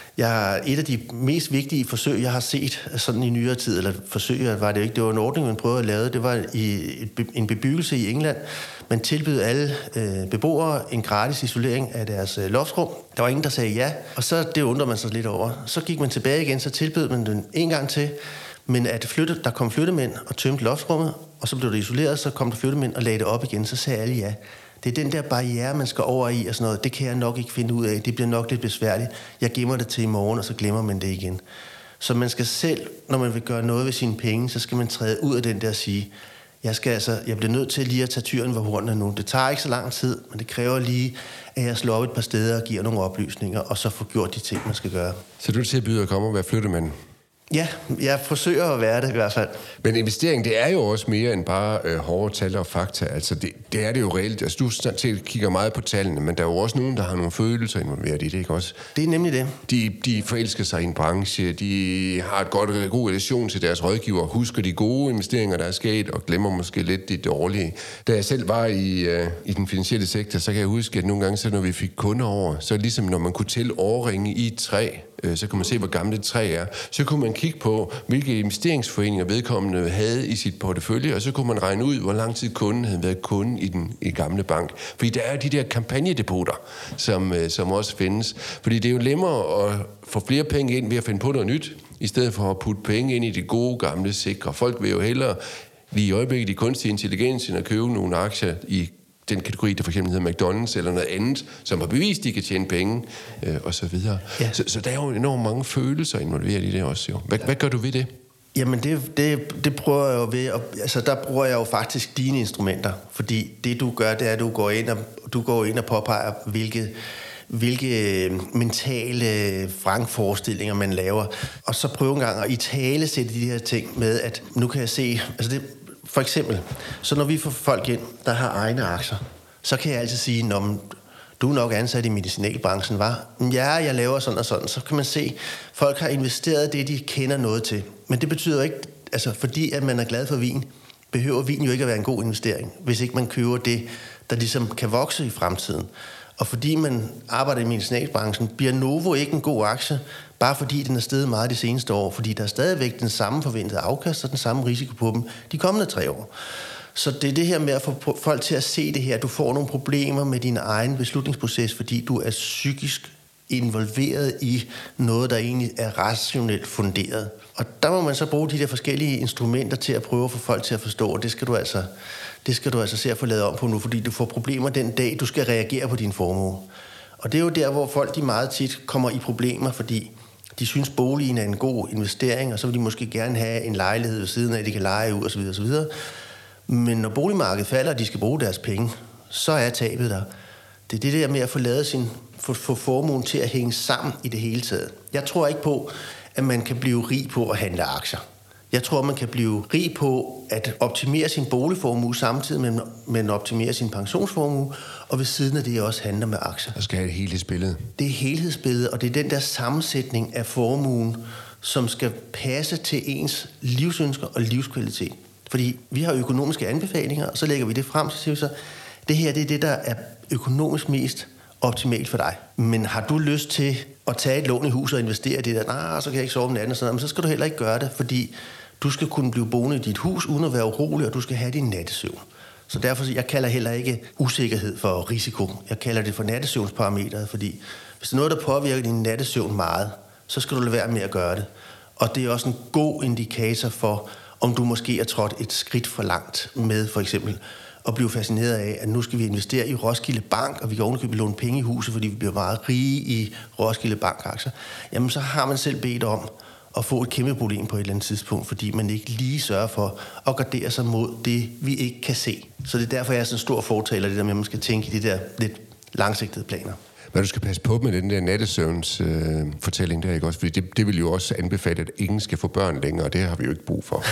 B: et af de mest vigtige forsøg, jeg har set sådan i nyere tid, eller forsøg var det ikke, det var en ordning, man prøvede at lave, det var en bebyggelse i England. Man tilbød alle beboere en gratis isolering af deres loftsrum. Der var ingen, der sagde ja, og så det undrer man sig lidt over. Så gik man tilbage igen, så tilbød man den en gang til, men der kom flyttemænd og tømte loftsrummet, og så blev det isoleret, så kom der flyttemænd og lagde det op igen, så sagde alle ja. Det er den der barriere, man skal over i og sådan noget. Det kan jeg nok ikke finde ud af. Det bliver nok lidt besværligt. Jeg gemmer det til i morgen, og så glemmer man det igen. Så man skal selv, når man vil gøre noget ved sine penge, så skal man træde ud af den der og sige, jeg bliver nødt til lige at tage tyren ved hornene nu. Det tager ikke så lang tid, men det kræver lige, at jeg slår op et par steder og giver nogle oplysninger, og så får gjort de ting, man skal gøre.
A: Så du tilbyder at komme og være flyttemand?
B: Ja, jeg forsøger at være det i hvert fald.
A: Men investering, det er jo også mere end bare hårde tal og fakta. Altså, det er det jo reelt. Altså, du kigger meget på tallene, men der er jo også nogen, der har nogle følelser involveret i det, ikke også?
B: Det er nemlig det.
A: De forelsker sig i en branche, de har et god relation til deres rådgiver, husker de gode investeringer, der er sket, og glemmer måske lidt de dårlige. Da jeg selv var i den finansielle sektor, så kan jeg huske, at nogle gange, så når vi fik kunder over, så ligesom når man kunne tælle årringe i et træ, så kunne man se, hvor gammelt et træ er. Så kunne man kigge på, hvilke investeringsforeninger vedkommende havde i sit portefølje, og så kunne man regne ud, hvor lang tid kunden havde været kunde i gamle bank. Fordi der er de der kampagnedepoter, som også findes. Fordi det er jo nemmere at få flere penge ind ved at finde på noget nyt, i stedet for at putte penge ind i det gode, gamle, sikre. Folk vil jo hellere lige i øjeblikket i kunstig intelligens, end at købe nogle aktier i den kategori, der for eksempel hedder McDonald's eller noget andet, som har bevist, de kan tjene penge, og så videre. Ja. Så der er jo enormt mange følelser involveret i det også, jo. Hvad gør du ved det?
B: Jamen, det prøver jeg jo ved, altså der bruger jeg jo faktisk dine instrumenter, fordi det du gør, det er, at du går ind og påpeger, hvilke mentale vrangforestillinger man laver, og så prøver en gang at italesætte de her ting med, at nu kan jeg se, altså For eksempel, så når vi får folk ind, der har egne aktier, så kan jeg altid sige, du er nok ansat i medicinalbranchen, var? Ja, jeg laver sådan og sådan. Så kan man se, at folk har investeret det, de kender noget til. Men det betyder ikke, altså fordi at man er glad for vin, behøver vin jo ikke at være en god investering, hvis ikke man køber det, der ligesom kan vokse i fremtiden. Og fordi man arbejder i medicinalbranchen, bliver Novo ikke en god aktie, bare fordi den er steget meget de seneste år, fordi der er stadigvæk den samme forventede afkast og den samme risiko på dem de kommende 3 år. Så det er det her med at få folk til at se det her. Du får nogle problemer med din egen beslutningsproces, fordi du er psykisk involveret i noget, der egentlig er rationelt funderet. Og der må man så bruge de der forskellige instrumenter til at prøve at få folk til at forstå, og det skal du altså se at få lavet om på nu, fordi du får problemer den dag, du skal reagere på din formue. Og det er jo der, hvor folk de meget tit kommer i problemer, fordi de synes, boligen er en god investering, og så vil de måske gerne have en lejlighed ved siden af, de kan leje ud osv. osv. Men når boligmarkedet falder, og de skal bruge deres penge, så er tabet der. Det er det der med at få lavet få formuen til at hænge sammen i det hele taget. Jeg tror ikke på, at man kan blive rig på at handle aktier. Jeg tror, man kan blive rig på at optimere sin boligformue samtidig med, at man optimerer sin pensionsformue, og ved siden af det også handler med aktier.
A: Der skal have et helhedsbillede.
B: Det er helhedsbilledet, og det er den der sammensætning af formuen, som skal passe til ens livsønsker og livskvalitet. Fordi vi har økonomiske anbefalinger, og så lægger vi det frem, så siger vi så, det her det er det, der er økonomisk mest optimalt for dig. Men har du lyst til at tage et lån i huset og investere i det der, så kan jeg ikke sove om natten og sådan noget, men så skal du heller ikke gøre det, fordi du skal kunne blive boende i dit hus, uden at være urolig, og du skal have din nattesøvn. Så derfor, jeg kalder heller ikke usikkerhed for risiko. Jeg kalder det for nattesøvnsparametret, fordi hvis der er noget, der påvirker din nattesøvn meget, så skal du lade være med at gøre det. Og det er også en god indikator for, om du måske er trådt et skridt for langt med for eksempel at blive fascineret af, at nu skal vi investere i Roskilde Bank, og vi kan ovenikøbet låne penge i huset, fordi vi bliver meget rige i Roskilde Bank-aktier. Jamen, så har man selv bedt om at få et kæmpe problem på et eller andet tidspunkt, fordi man ikke lige sørger for at gardere sig mod det, vi ikke kan se. Så det er derfor, jeg er sådan en stor fortaler, det der med, at man skal tænke i de der lidt langsigtede planer.
A: Men du skal passe på med den der nattesøvns fortælling der, ikke også? Fordi det vil jo også anbefale, at ingen skal få børn længere, og det har vi jo ikke brug for.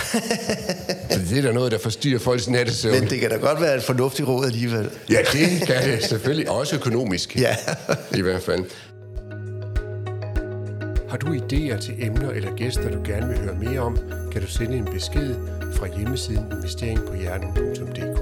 A: Så det er der noget, der forstyrrer folks nattesøvn.
B: Men det kan da godt være et fornuftigt råd alligevel.
A: Ja, det kan det selvfølgelig. Også økonomisk.
B: Ja.
A: I hvert fald.
C: Har du idéer til emner eller gæster, du gerne vil høre mere om, kan du sende en besked fra hjemmesiden investeringpohjernen.dk.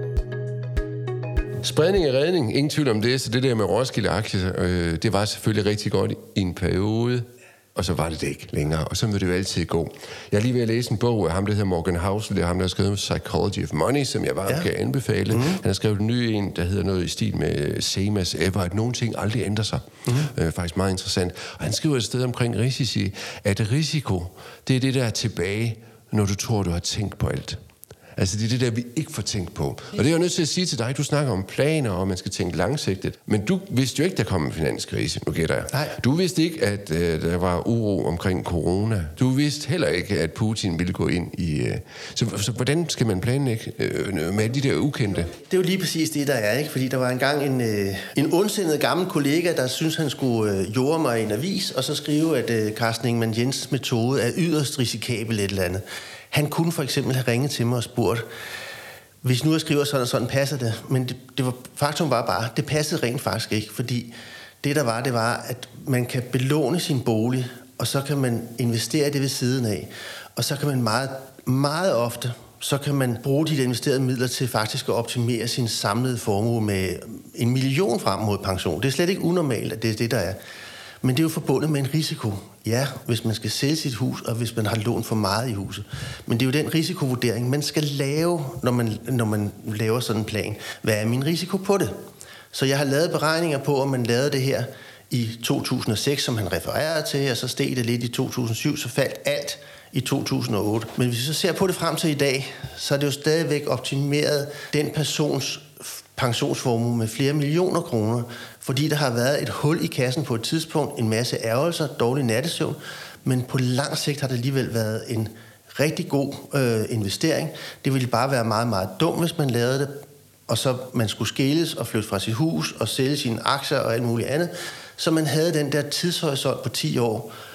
A: Spredning er redning, ingen tvivl om det, så det der med Roskilde-aktier, det var selvfølgelig rigtig godt i en periode, og så var det ikke længere, og så vil det jo altid gå. Jeg er lige ved at læse en bog af ham, der hedder Morgan Housel, det er ham, der har skrevet Psychology of Money, som jeg bare kan anbefale. Han har skrevet en ny en, der hedder noget i stil med Same as Ever, at nogle ting aldrig ændrer sig. Faktisk meget interessant. Og han skriver et sted omkring risici, at risiko, det er det, der er tilbage, når du tror, du har tænkt på alt. Altså, det er det der, vi ikke får tænkt på. Og det er jeg nødt til at sige til dig, du snakker om planer, og man skal tænke langsigtet. Men du vidste jo ikke, der kom en finanskrise. Nu gætter jeg.
B: Nej.
A: Du vidste ikke, at der var uro omkring corona. Du vidste heller ikke, at Putin ville gå ind i... Så hvordan skal man planlægge med de der ukendte?
B: Det er jo lige præcis det, der er, ikke? Fordi der var engang en ondsindet gammel kollega, der synes han skulle jorde mig i en avis, og så skrive, at Carsten Ingemann Jensens metode er yderst risikabel et eller andet. Han kunne for eksempel have ringet til mig og spurgt, hvis nu jeg skriver sådan og sådan, passer det? Men faktum var bare, det passede rent faktisk ikke, fordi det var, at man kan belåne sin bolig, og så kan man investere det ved siden af, og så kan man meget, meget ofte, så kan man bruge de investerede midler til faktisk at optimere sin samlede formue med 1 million frem mod pension. Det er slet ikke unormalt, at det er det, der er. Men det er jo forbundet med en risiko. Ja, hvis man skal sælge sit hus, og hvis man har lånt for meget i huset. Men det er jo den risikovurdering, man skal lave, når man laver sådan en plan. Hvad er min risiko på det? Så jeg har lavet beregninger på, om man lavede det her i 2006, som han refererede til, og så steg det lidt i 2007, så faldt alt i 2008. Men hvis vi så ser på det frem til i dag, så er det jo stadigvæk optimeret den persons pensionsformue med flere millioner kroner, fordi der har været et hul i kassen på et tidspunkt, en masse ærgelser, dårlig nattesøvn, men på lang sigt har det alligevel været en rigtig god investering. Det ville bare være meget, meget dumt, hvis man lavede det, og så man skulle skilles og flytte fra sit hus og sælge sine aktier og alt muligt andet, så man havde den der tidshorisont på 10 år,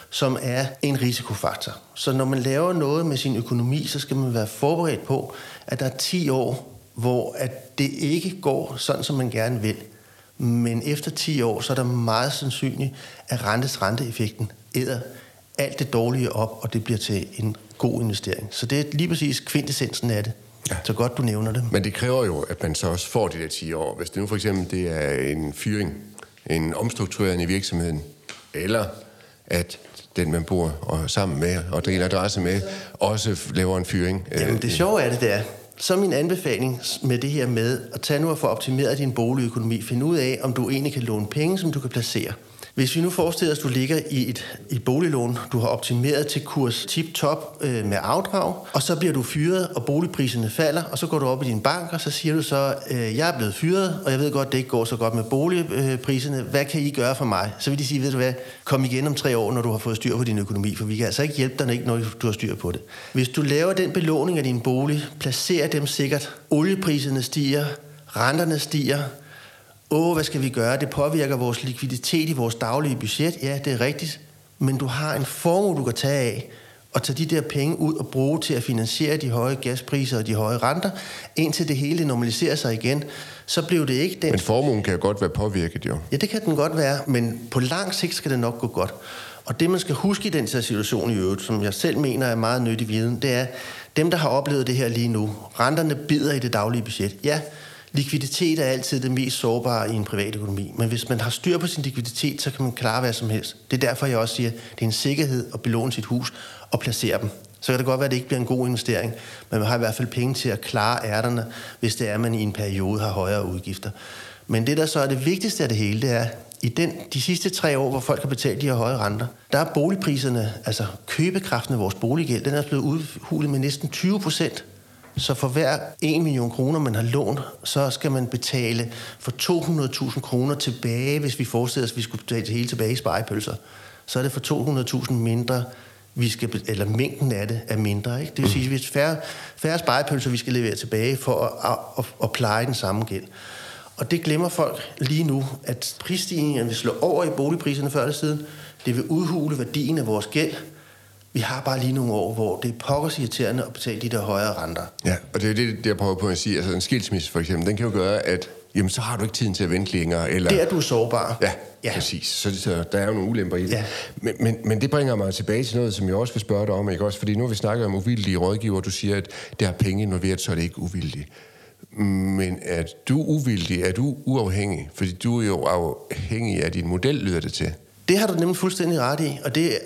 B: som er en risikofaktor. Så når man laver noget med sin økonomi, så skal man være forberedt på, at der er 10 år, hvor at det ikke går sådan, som man gerne vil. Men efter 10 år, så er der meget sandsynligt, at renteeffekten æder alt det dårlige op, og det bliver til en god investering. Så det er lige præcis kvintessensen af det. Ja. Så godt, du nævner det.
A: Men det kræver jo, at man så også får de der 10 år. Hvis det nu for eksempel det er en fyring, en omstrukturering i virksomheden, eller at den, man bor sammen med og deler adresse med, også laver en fyring.
B: Jamen det sjove er det er, så min anbefaling med det her med at tage nu og få optimeret din boligøkonomi, finde ud af, om du egentlig kan låne penge, som du kan placere. Hvis vi nu forestiller os, at du ligger i et boliglån, du har optimeret til kurs tip-top med afdrag, og så bliver du fyret, og boligpriserne falder, og så går du op i din bank, og så siger du så, jeg er blevet fyret, og jeg ved godt, det ikke går så godt med boligpriserne. Hvad kan I gøre for mig? Så vil de sige, ved du hvad, kom igen om 3 år, når du har fået styr på din økonomi, for vi kan altså ikke hjælpe dig, når du har styr på det. Hvis du laver den belåning af din bolig, placerer dem sikkert, oliepriserne stiger, renterne stiger, hvad skal vi gøre? Det påvirker vores likviditet i vores daglige budget. Ja, det er rigtigt. Men du har en formue, du kan tage af, og tage de der penge ud og bruge til at finansiere de høje gaspriser og de høje renter, indtil det hele normaliserer sig igen. Så blev det ikke den...
A: Men formuen kan jo godt være påvirket, jo.
B: Ja, det kan den godt være, men på lang sigt skal det nok gå godt. Og det, man skal huske i den situation i øvrigt, som jeg selv mener er meget nyttig viden, det er, dem, der har oplevet det her lige nu, renterne bider i det daglige budget. Ja, likviditet er altid det mest sårbare i en privatøkonomi, men hvis man har styr på sin likviditet, så kan man klare hvad som helst. Det er derfor, jeg også siger, at det er en sikkerhed at belåne sit hus og placere dem. Så kan det godt være, at det ikke bliver en god investering, men man har i hvert fald penge til at klare ærterne, hvis det er, at man i en periode har højere udgifter. Men det, der så er det vigtigste af det hele, det er, i de sidste 3 år, hvor folk har betalt de her høje renter, der er boligpriserne, altså købekraften af vores boliggæld, den er blevet udhulet med næsten 20%. Så for hver 1 million kroner, man har lånt, så skal man betale for 200.000 kroner tilbage, hvis vi forestiller os, at vi skulle betale det hele tilbage i sparepølser. Så er det for 200.000 mindre, eller mængden af det er mindre. Ikke? Det vil sige, at hvis færre sparepølser, vi skal levere tilbage for at pleje den samme gæld. Og det glemmer folk lige nu, at prisstigningerne vil slå over i boligpriserne før eller siden. Det vil udhule værdien af vores gæld. Vi har bare lige nogle år, hvor det er pokkers irriterende at betale de der højere renter. Ja,
A: og det er det, jeg prøver på at sige. Altså en skilsmisse for eksempel, den kan jo gøre, at jamen, så har du ikke tiden til at vente længere. Eller...
B: Det er du sårbar.
A: Ja, præcis. Så der er jo nogle ulemper i det. Ja. Men det bringer mig tilbage til noget, som jeg også vil spørge dig om, ikke også? Fordi nu har vi snakket om uvildige rådgiver, du siger, at det har penge involveret, så er det ikke uvildigt. Men er du uvildig? Er du uafhængig? Fordi du er jo afhængig af din model, lyder det til.
B: Det har du nemlig fuldstændig ret i,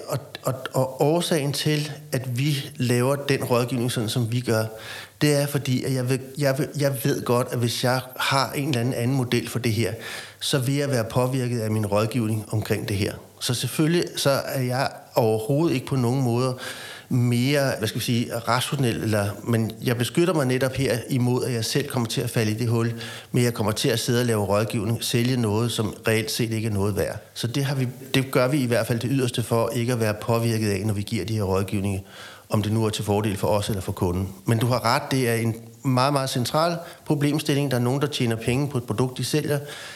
B: og årsagen til, at vi laver den rådgivning, sådan som vi gør, det er fordi, at jeg ved godt, at hvis jeg har en eller anden model for det her, så vil jeg være påvirket af min rådgivning omkring det her. Så selvfølgelig så er jeg overhovedet ikke på nogen måde mere, rationel, men jeg beskytter mig netop her imod, at jeg selv kommer til at falde i det hul, men jeg kommer til at sidde og lave rådgivning, sælge noget, som reelt set ikke er noget værd. Så det gør vi i hvert fald det yderste for ikke at være påvirket af, når vi giver de her rådgivninger, om det nu er til fordel for os eller for kunden. Men du har ret, det er en meget, meget central problemstilling. Der er nogen, der tjener penge på et produkt, de sælger.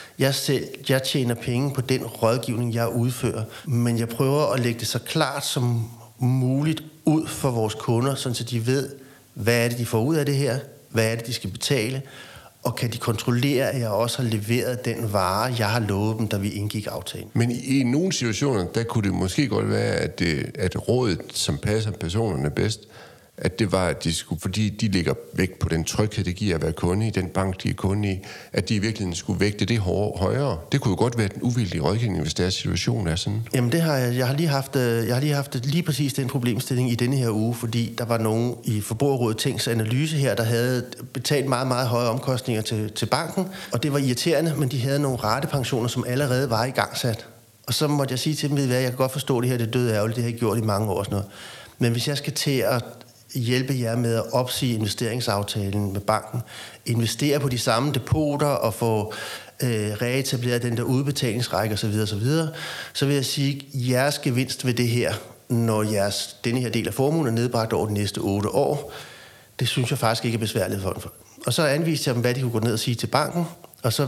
B: Jeg tjener penge på den rådgivning, jeg udfører, men jeg prøver at lægge det så klart som muligt ud for vores kunder, så de ved, hvad er det, de får ud af det her, hvad er det, de skal betale, og kan de kontrollere, at jeg også har leveret den vare, jeg har lovet dem, da vi indgik aftalen.
A: Men i nogle situationer, der kunne det måske godt være, at rådet, som passer personerne bedst, at det var, at de skulle, fordi de ligger vægt på den tryghed, det giver at være kunde i den bank, de er kunde i, at de i virkeligheden skulle vægte det højere. Det kunne jo godt være den uvildige rådgivning, hvis deres situation er sådan.
B: Jamen det har jeg. Jeg har lige haft lige præcis den problemstilling i denne her uge, fordi der var nogen i Forbrugerrådet Tænks analyse her, der havde betalt meget, meget høje omkostninger til banken, og det var irriterende, men de havde nogle ratepensioner, som allerede var i gangsat. Og så måtte jeg sige til dem, jeg kan godt forstå det her, det er død ærgerligt, det har jeg gjort i mange år og sådan noget. Men hvis jeg skal til at hjælpe jer med at opsige investeringsaftalen med banken, investere på de samme depoter og få reetableret den der udbetalingsrække osv., så vil jeg sige, at jeres gevinst ved det her, når denne her del af formuen er nedbragt over de næste 8 år, det synes jeg faktisk ikke er besværligt for dem. Og så anviste jeg dem, hvad de kunne gå ned og sige til banken, og så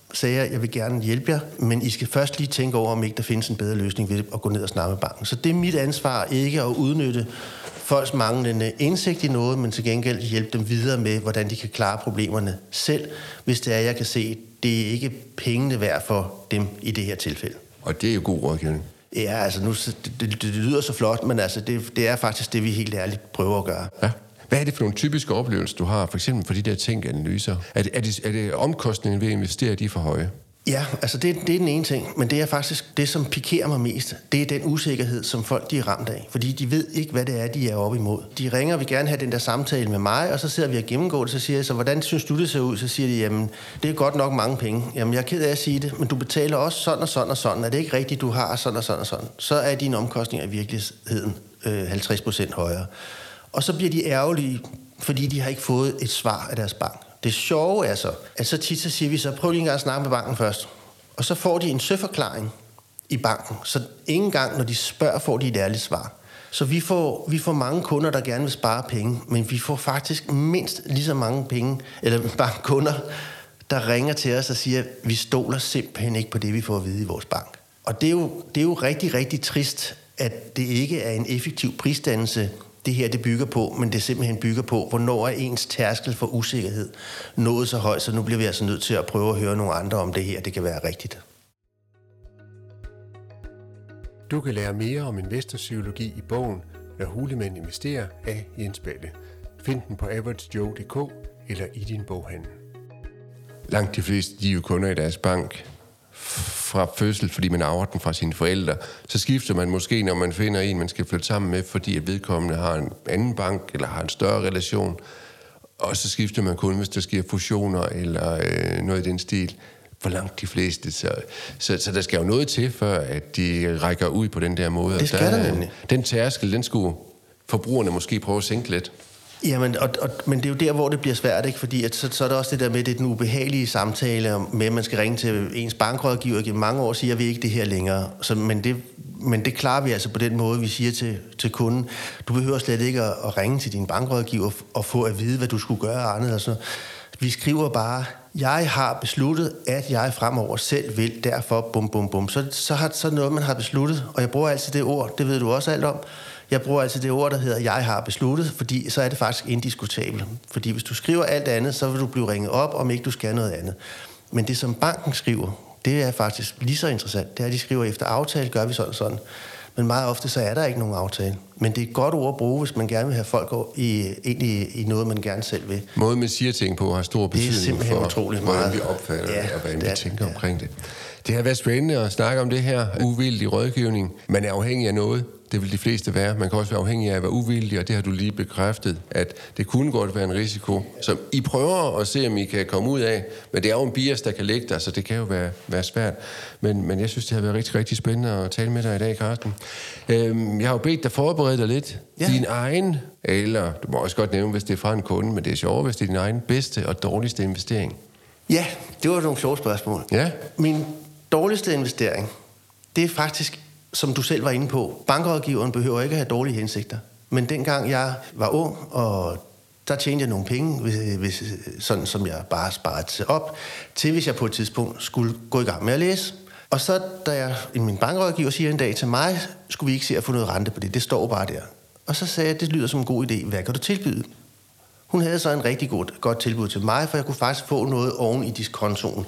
B: sagde jeg vil gerne hjælpe jer, men I skal først lige tænke over, om ikke der findes en bedre løsning ved at gå ned og snakke med banken. Så det er mit ansvar ikke at udnytte folks manglende indsigt i noget, men til gengæld hjælpe dem videre med, hvordan de kan klare problemerne selv, hvis det er, jeg kan se, det er ikke pengene værd for dem i det her tilfælde.
A: Og det er jo god rådgivning.
B: Ja, altså nu, det lyder så flot, men altså det er faktisk det, vi helt ærligt prøver at gøre.
A: Ja. Hvad er det for nogle typiske oplevelser, du har, for eksempel for de der tænkeanalyser? Er det omkostningen ved at investere, de er for høje?
B: Ja, altså det er den ene ting, men det er faktisk det, som pikerer mig mest. Det er den usikkerhed, som folk de er ramt af, fordi de ved ikke, hvad det er, de er oppe imod. De ringer og vil gerne have den der samtale med mig, og så sidder vi og gennemgår det, så siger jeg, så hvordan synes du, det ser ud? Så siger de, jamen, det er godt nok mange penge. Jamen, jeg er ked af at sige det, men du betaler også sådan og sådan og sådan. Er det ikke rigtigt, du har sådan og sådan og sådan? Så er dine omkostninger i virkeligheden 50% højere. Og så bliver de ærgerlige, fordi de har ikke fået et svar af deres bank. Det sjove er så, at så tit så siger vi så, prøv lige engang at snakke med banken først. Og så får de en søforklaring i banken. Så ingen gang, når de spørger, får de et ærligt svar. Så vi får mange kunder, der gerne vil spare penge, men vi får faktisk mindst lige så mange penge, eller bare kunder, der ringer til os og siger, vi stoler simpelthen ikke på det, vi får at vide i vores bank. Og det er jo rigtig, rigtig trist, at det ikke er en effektiv prisdannelse, det her det bygger på, men det simpelthen bygger på, hvornår er ens tærskel for usikkerhed nået så højt, så nu bliver vi altså nødt til at prøve at høre nogle andre om det her, det kan være rigtigt.
C: Du kan lære mere om investorpsykologi i bogen Når hulemænd investerer af Jens Balle. Find den på averagejoe.dk eller i din boghandel.
A: Langt de fleste, de er jo kunder i deres bank fra fødsel, fordi man arver den fra sine forældre. Så skifter man måske, når man finder en, man skal flytte sammen med, fordi at vedkommende har en anden bank, eller har en større relation. Og så skifter man kun, hvis der sker fusioner, eller noget i den stil. For langt de fleste. Så der skal jo noget til, før at de rækker ud på den der måde.
B: Det skal der nemlig.
A: Den tærskel, den skulle forbrugerne måske prøve at sænke lidt.
B: Jamen, men det er jo der, hvor det bliver svært, ikke? Fordi at så er der også det der med, det er den ubehagelige samtale med, at man skal ringe til ens bankrådgiver gennem mange år og sige, jeg vil ikke det her længere. Men det klarer vi altså på den måde, vi siger til kunden, du behøver slet ikke at ringe til din bankrådgiver og få at vide, hvad du skulle gøre og andet. Altså, vi skriver bare, jeg har besluttet, at jeg fremover selv vil, derfor bum bum bum. Så noget, man har besluttet, og jeg bruger altid det ord, det ved du også alt om. Jeg bruger altid det ord, der hedder, jeg har besluttet, fordi så er det faktisk indiskutabelt. Fordi hvis du skriver alt andet, så vil du blive ringet op, om ikke du skal noget andet. Men det, som banken skriver, det er faktisk lige så interessant. Det er, at de skriver, efter aftale gør vi sådan og sådan. Men meget ofte, så er der ikke nogen aftale. Men det er et godt ord at bruge, hvis man gerne vil have folk ind i noget, man gerne selv vil.
A: Måden, man siger ting på, har stor betydning for, hvordan vi opfatter det, og hvordan vi tænker omkring det. Det har været spændende at snakke om det her. Uvildig rådgivning. Man er afhængig af noget. Det vil de fleste være. Man kan også være afhængig af at være uvildig, og det har du lige bekræftet, at det kunne godt være en risiko, som I prøver at se, om I kan komme ud af. Men det er jo en bias, der kan ligge der, så det kan jo være svært. Men jeg synes, det har været rigtig, rigtig spændende at tale med dig i dag, Carsten. Jeg har jo bedt dig forberede dig lidt. Ja. Din egen, eller du må også godt nævne, hvis det er fra en kunde, men det er sjovt, hvis det er din egen bedste og dårligste investering.
B: Ja, det var nogle sjove spørgsmål.
A: Ja.
B: Min dårligste investering, det er faktisk, som du selv var inde på, bankrådgiveren behøver ikke at have dårlige hensigter. Men dengang jeg var ung, og der tjente jeg nogle penge, sådan som jeg bare sparede op, til hvis jeg på et tidspunkt skulle gå i gang med at læse. Og så, da min bankrådgiver siger en dag til mig, skulle vi ikke se at få noget rente på det. Det står bare der. Og så sagde jeg, det lyder som en god idé. Hvad kan du tilbyde? Hun havde så en rigtig godt tilbud til mig, for jeg kunne faktisk få noget oven i diskontoen.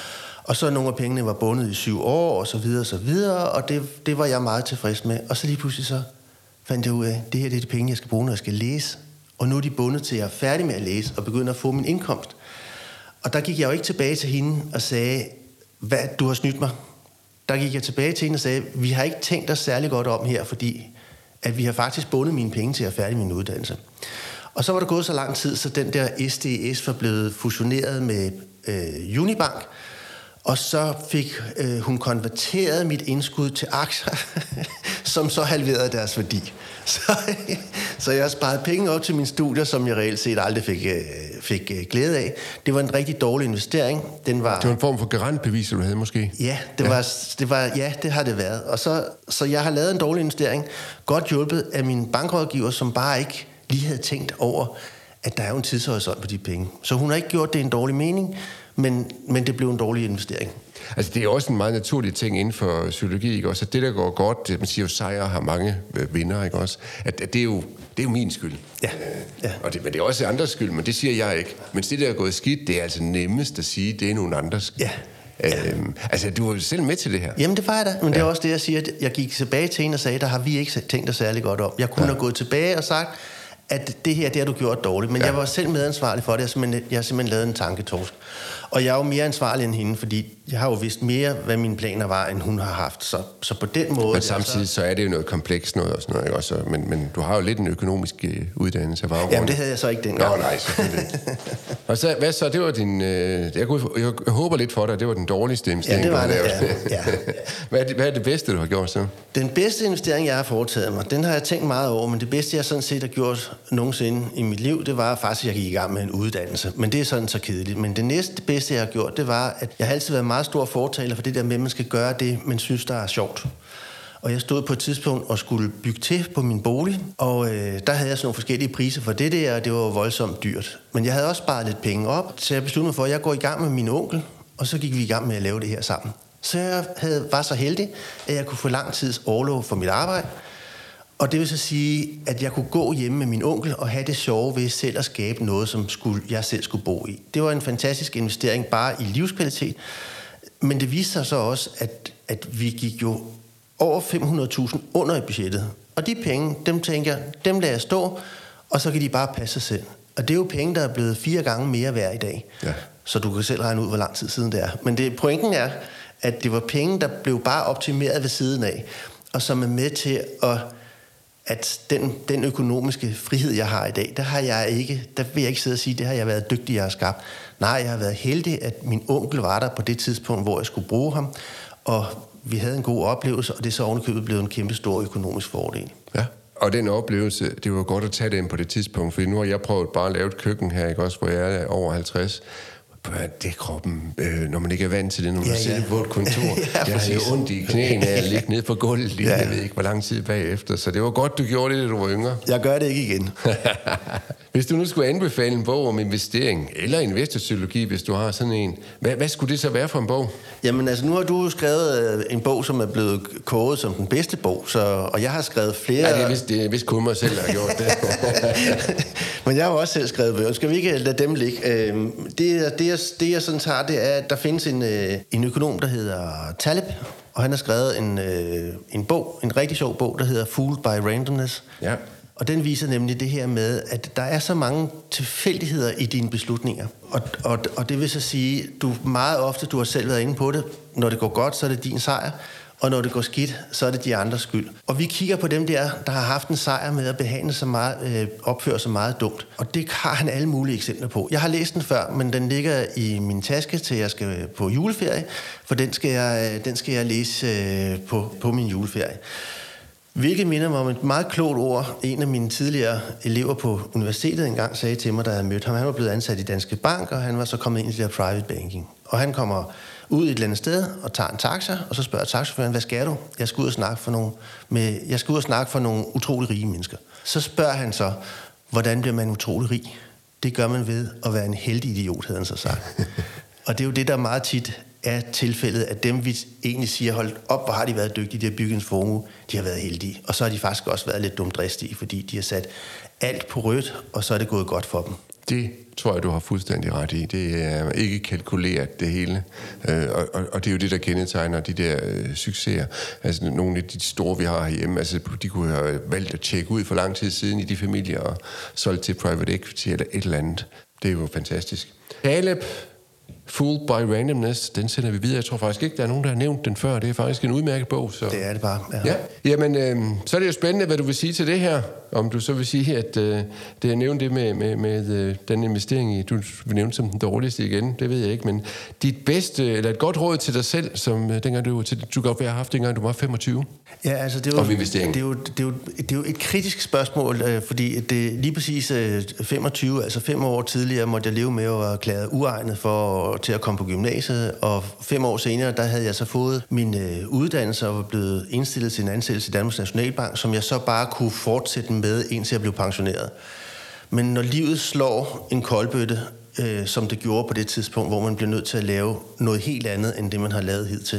B: Og så nogle af pengene var bundet i 7 år, og så videre, og det var jeg meget tilfreds med. Og så lige pludselig så fandt jeg ud af, det her det er de penge, jeg skal bruge, når jeg skal læse. Og nu er de bundet til, at jeg er færdig med at læse, og begynder at få min indkomst. Og der gik jeg jo ikke tilbage til hende og sagde, hvad, du har snydt mig. Der gik jeg tilbage til hende og sagde, vi har ikke tænkt os særlig godt om her, fordi at vi har faktisk bundet mine penge til at være færdig med min uddannelse. Og så var der gået så lang tid, så den der SDS var blevet fusioneret med Unibank, og så fik hun mit indskud til aktier, som så halverede deres værdi. Så jeg sparede penge op til mine studier, som jeg reelt set aldrig fik glæde af. Det var en rigtig dårlig investering. Det var
A: en form for garantbevis, du havde måske?
B: Ja, det har det været. Og så jeg har lavet en dårlig investering, godt hjulpet af min bankrådgiver, som bare ikke lige havde tænkt over, at der er jo en tidshorisont på de penge. Så hun har ikke gjort det i en dårlig mening, Men det blev en dårlig investering.
A: Altså, det er også en meget naturlig ting inden for psykologi, ikke også? At det, der går godt, man siger jo, sejre har mange vinder, ikke også? At det er jo min skyld.
B: Ja.
A: Men det er også andres skyld, men det siger jeg ikke. Men det, der er gået skidt, det er altså nemmest at sige, det er nogen andres.
B: Ja.
A: Altså, du var jo selv med til det her.
B: Jamen, det var jeg da. Men det er også det, jeg siger, at jeg gik tilbage til en og sagde, der har vi ikke tænkt os særlig godt om. Jeg kunne have gået tilbage og sagt, at det her, det har du gjort dårligt. Men jeg var selv medansvarlig for det. Jeg har simpelthen lavet en tanketorsk. Og jeg er jo mere ansvarlig end hende, fordi jeg har jo vidst mere, hvad mine planer var, end hun har haft. Så på den måde...
A: Men samtidig så er det jo noget komplekst noget og sådan noget, ikke også? Men du har jo lidt en økonomisk uddannelse.
B: Jamen, det havde jeg så ikke dengang.
A: Nå, nej, selvfølgelig ikke. Og så, hvad så? Det var din... Jeg håber lidt for dig, det var den dårligste investering,
B: ja, det var
A: du har lavet.
B: Ja.
A: Hvad er det bedste, du har gjort så?
B: Den bedste investering, jeg har foretaget mig, den har jeg tænkt meget over, men det bedste, jeg sådan set har gjort nogensinde i mit liv, det var faktisk, at jeg gik i gang med en uddannelse. Men det er sådan så kedeligt. Men det næste bedste, jeg har gjort, det var, at jeg har altid været meget stor fortaler for det der med, at man skal gøre det, man synes, der er sjovt. Og jeg stod på et tidspunkt og skulle bygge til på min bolig, og der havde jeg sådan nogle forskellige priser for det der, og det var jo voldsomt dyrt. Men jeg havde også sparet lidt penge op, så jeg besluttede mig for, at jeg går i gang med min onkel, og så gik vi i gang med at lave det her sammen. Så jeg var så heldig, at jeg kunne få lang tids orlov for mit arbejde, og det vil så sige, at jeg kunne gå hjemme med min onkel og have det sjove ved selv at skabe noget, som jeg selv skulle bo i. Det var en fantastisk investering bare i livskvalitet, men det viste sig så også, at vi gik jo over 500.000 under i budgettet. Og de penge, dem tænker jeg, dem lader jeg stå, og så kan de bare passe sig selv. Og det er jo penge, der er blevet 4 gange mere værd i dag. Ja. Så du kan selv regne ud, hvor lang tid siden det er. Men pointen er, at det var penge, der blev bare optimeret ved siden af, og som er med til at den økonomiske frihed, jeg har i dag, der vil jeg ikke sidde og sige, det har jeg været dygtig, jeg har skabt. Nej, jeg har været heldig, at min onkel var der på det tidspunkt, hvor jeg skulle bruge ham, og vi havde en god oplevelse, og det er så ovenikøbet blevet en kæmpe stor økonomisk fordel.
A: Ja, og den oplevelse, det var godt at tage den på det tidspunkt, fordi nu har jeg prøvet bare at lave et køkken her, ikke også, hvor jeg er over 50. Det er kroppen, når man ikke er vant til det, når man sidder på et kontor. Jeg har jo ondt i knæene af at ligge nede på gulvet lige, jeg ved ikke, hvor lang tid bagefter. Så det var godt, du gjorde det, da du var yngre.
B: Jeg gør det ikke igen.
A: Hvis du nu skulle anbefale en bog om investering, eller investorpsykologi, hvis du har sådan en, hvad skulle det så være for en bog?
B: Jamen altså, nu har du skrevet en bog, som er blevet kåret som den bedste bog, og jeg har skrevet flere...
A: Ja, det er vist kun mig selv, der har gjort det.
B: Men jeg har også selv skrevet bøger. Skal vi ikke lade dem ligge? Det jeg sådan tager, det er, at der findes en økonom, der hedder Taleb, og han har skrevet en bog, en rigtig sjov bog, der hedder Fooled by Randomness. Ja. Og den viser nemlig det her med, at der er så mange tilfældigheder i dine beslutninger. Og det vil så sige, meget ofte, du har selv været inde på det, når det går godt, så er det din sejr, og når det går skidt, så er det de andres skyld. Og vi kigger på dem der har haft en sejr med at behandle så meget, opføre sig meget dumt. Og det har han alle mulige eksempler på. Jeg har læst den før, men den ligger i min taske, til jeg skal på juleferie, for den skal jeg læse på min juleferie. Hvilket minder mig om et meget klogt ord. En af mine tidligere elever på universitetet engang sagde til mig, da jeg mødte ham. Han var blevet ansat i Danske Bank, og han var så kommet ind i det der private banking. Og han kommer ud et eller andet sted og tager en taxa, og så spørger taxachaufføren, hvad skal du? Jeg skal ud og snakke for nogle utrolig rige mennesker. Så spørger han så, hvordan bliver man utrolig rig? Det gør man ved at være en heldig idiot, havde han så sagt. Og det er jo det, der meget tit er tilfældet, at dem, vi egentlig siger, hold op, hvor har de været dygtige, de har bygget en formue, de har været heldige. Og så har de faktisk også været lidt dumdristige, fordi de har sat alt på rødt, og så er det gået godt for dem.
A: Det tror jeg, du har fuldstændig ret i. Det er ikke kalkuleret, det hele. Og det er jo det, der kendetegner de der succeser. Altså nogle af de store, vi har herhjemme, altså de kunne have valgt at tjekke ud for lang tid siden i de familier og solgt til private equity eller et eller andet. Det er jo fantastisk. Taleb, Fooled by Randomness, den sender vi videre. Jeg tror faktisk ikke, der er nogen, der har nævnt den før. Det er faktisk en udmærket bog. Så.
B: Det er det bare,
A: ja. Jamen, så er det jo spændende, hvad du vil sige til det her. Om du så vil sige, at det er nævnt det med den investering i, du vil nævne som den dårligste igen, det ved jeg ikke, men dit bedste, eller et godt råd til dig selv, som dengang du godt have haft, dengang du var 25?
B: Ja, altså det er jo et kritisk spørgsmål, fordi det lige præcis 25, altså 5 år tidligere, måtte jeg leve med at være erklæret uegnet til at komme på gymnasiet, og 5 år senere, der havde jeg så fået min uddannelse og var blevet indstillet til en ansættelse i Danmarks Nationalbank, som jeg så bare kunne fortsætte med, indtil jeg blev pensioneret. Men når livet slår en koldbøtte som det gjorde på det tidspunkt, hvor man bliver nødt til at lave noget helt andet, end det man har lavet hidtil,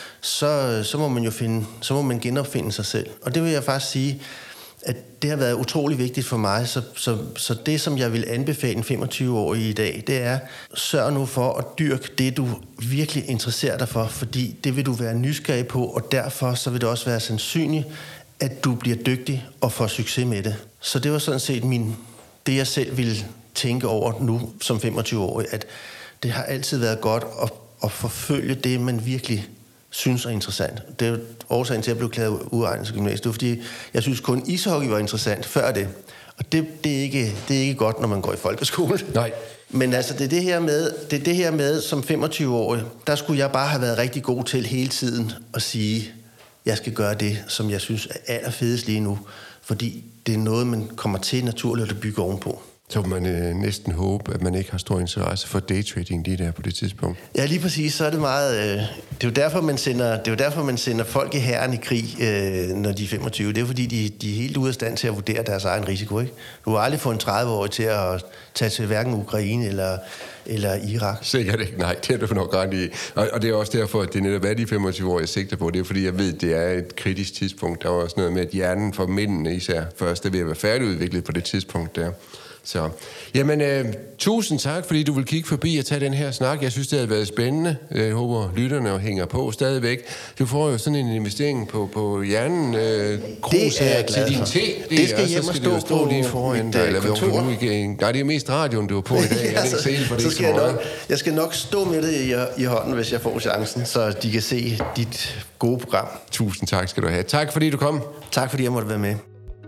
B: så må man jo så må man genopfinde sig selv. Og det vil jeg faktisk sige, at det har været utrolig vigtigt for mig, så det, som jeg vil anbefale en 25-årig i dag, det er, sørg nu for at dyrke det, du virkelig interesserer dig for, fordi det vil du være nysgerrig på, og derfor så vil det også være sandsynligt, at du bliver dygtig og får succes med det. Så det var sådan set det, jeg selv ville tænke over nu som 25-årig, at det har altid været godt at forfølge det, man virkelig synes er interessant. Det er jo årsagen til, at jeg blev klædet uegnet til gymnasiet. Det var, fordi jeg synes kun ishockey var interessant før det. Og det er ikke godt, når man går i folkeskole.
A: Nej.
B: Men altså, det er det her med som 25-årig, der skulle jeg bare have været rigtig god til hele tiden at sige, jeg skal gøre det, som jeg synes er allerfedest lige nu. Fordi det er noget, man kommer til naturligt at bygge ovenpå.
A: Så må man næsten håbe, at man ikke har stor interesse for daytrading lige der på det tidspunkt.
B: Ja, lige præcis. Så er det meget... det er jo derfor, man sender folk i hæren i krig, når de er 25. Det er fordi, de er helt ude af stand til at vurdere deres egen risiko, ikke? Du har aldrig fået en 30-årig til at tage til hverken Ukraine eller Irak.
A: Sikkert ikke, nej. Det er du nok ret i. Og det er også derfor, at det netop er de 25 år, jeg sigter på. Det er fordi, jeg ved, at det er et kritisk tidspunkt. Der var også noget med, at hjernen for mændene især først er ved at være færdigudviklet på det tidspunkt der. Så, jamen, tusind tak, fordi du vil kigge forbi og tage den her snak. Jeg synes, det har været spændende. Jeg håber, lytterne hænger på stadigvæk. Du får jo sådan en investering på hjernen.
B: Det er jeg
A: til din te.
B: Det skal hjem og stå
A: lige foran dig. Eller kontor. Nej, det er mest radioen, du er på i dag. Jeg er ikke selv for det.
B: Jeg skal nok stå med det i hånden, hvis jeg får chancen, så de kan se dit gode program.
A: Tusind tak skal du have. Tak, fordi du kom.
B: Tak, fordi jeg måtte være med.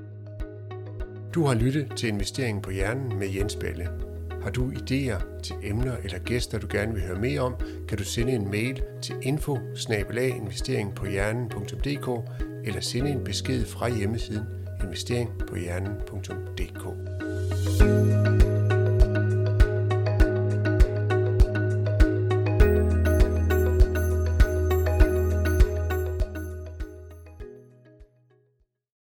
C: Du har lyttet til Investeringen på Hjernen med Jens Balle. Har du idéer til emner eller gæster, du gerne vil høre mere om, kan du sende en mail til info@investeringpohjernen.dk eller sende en besked fra hjemmesiden investeringpohjernen.dk.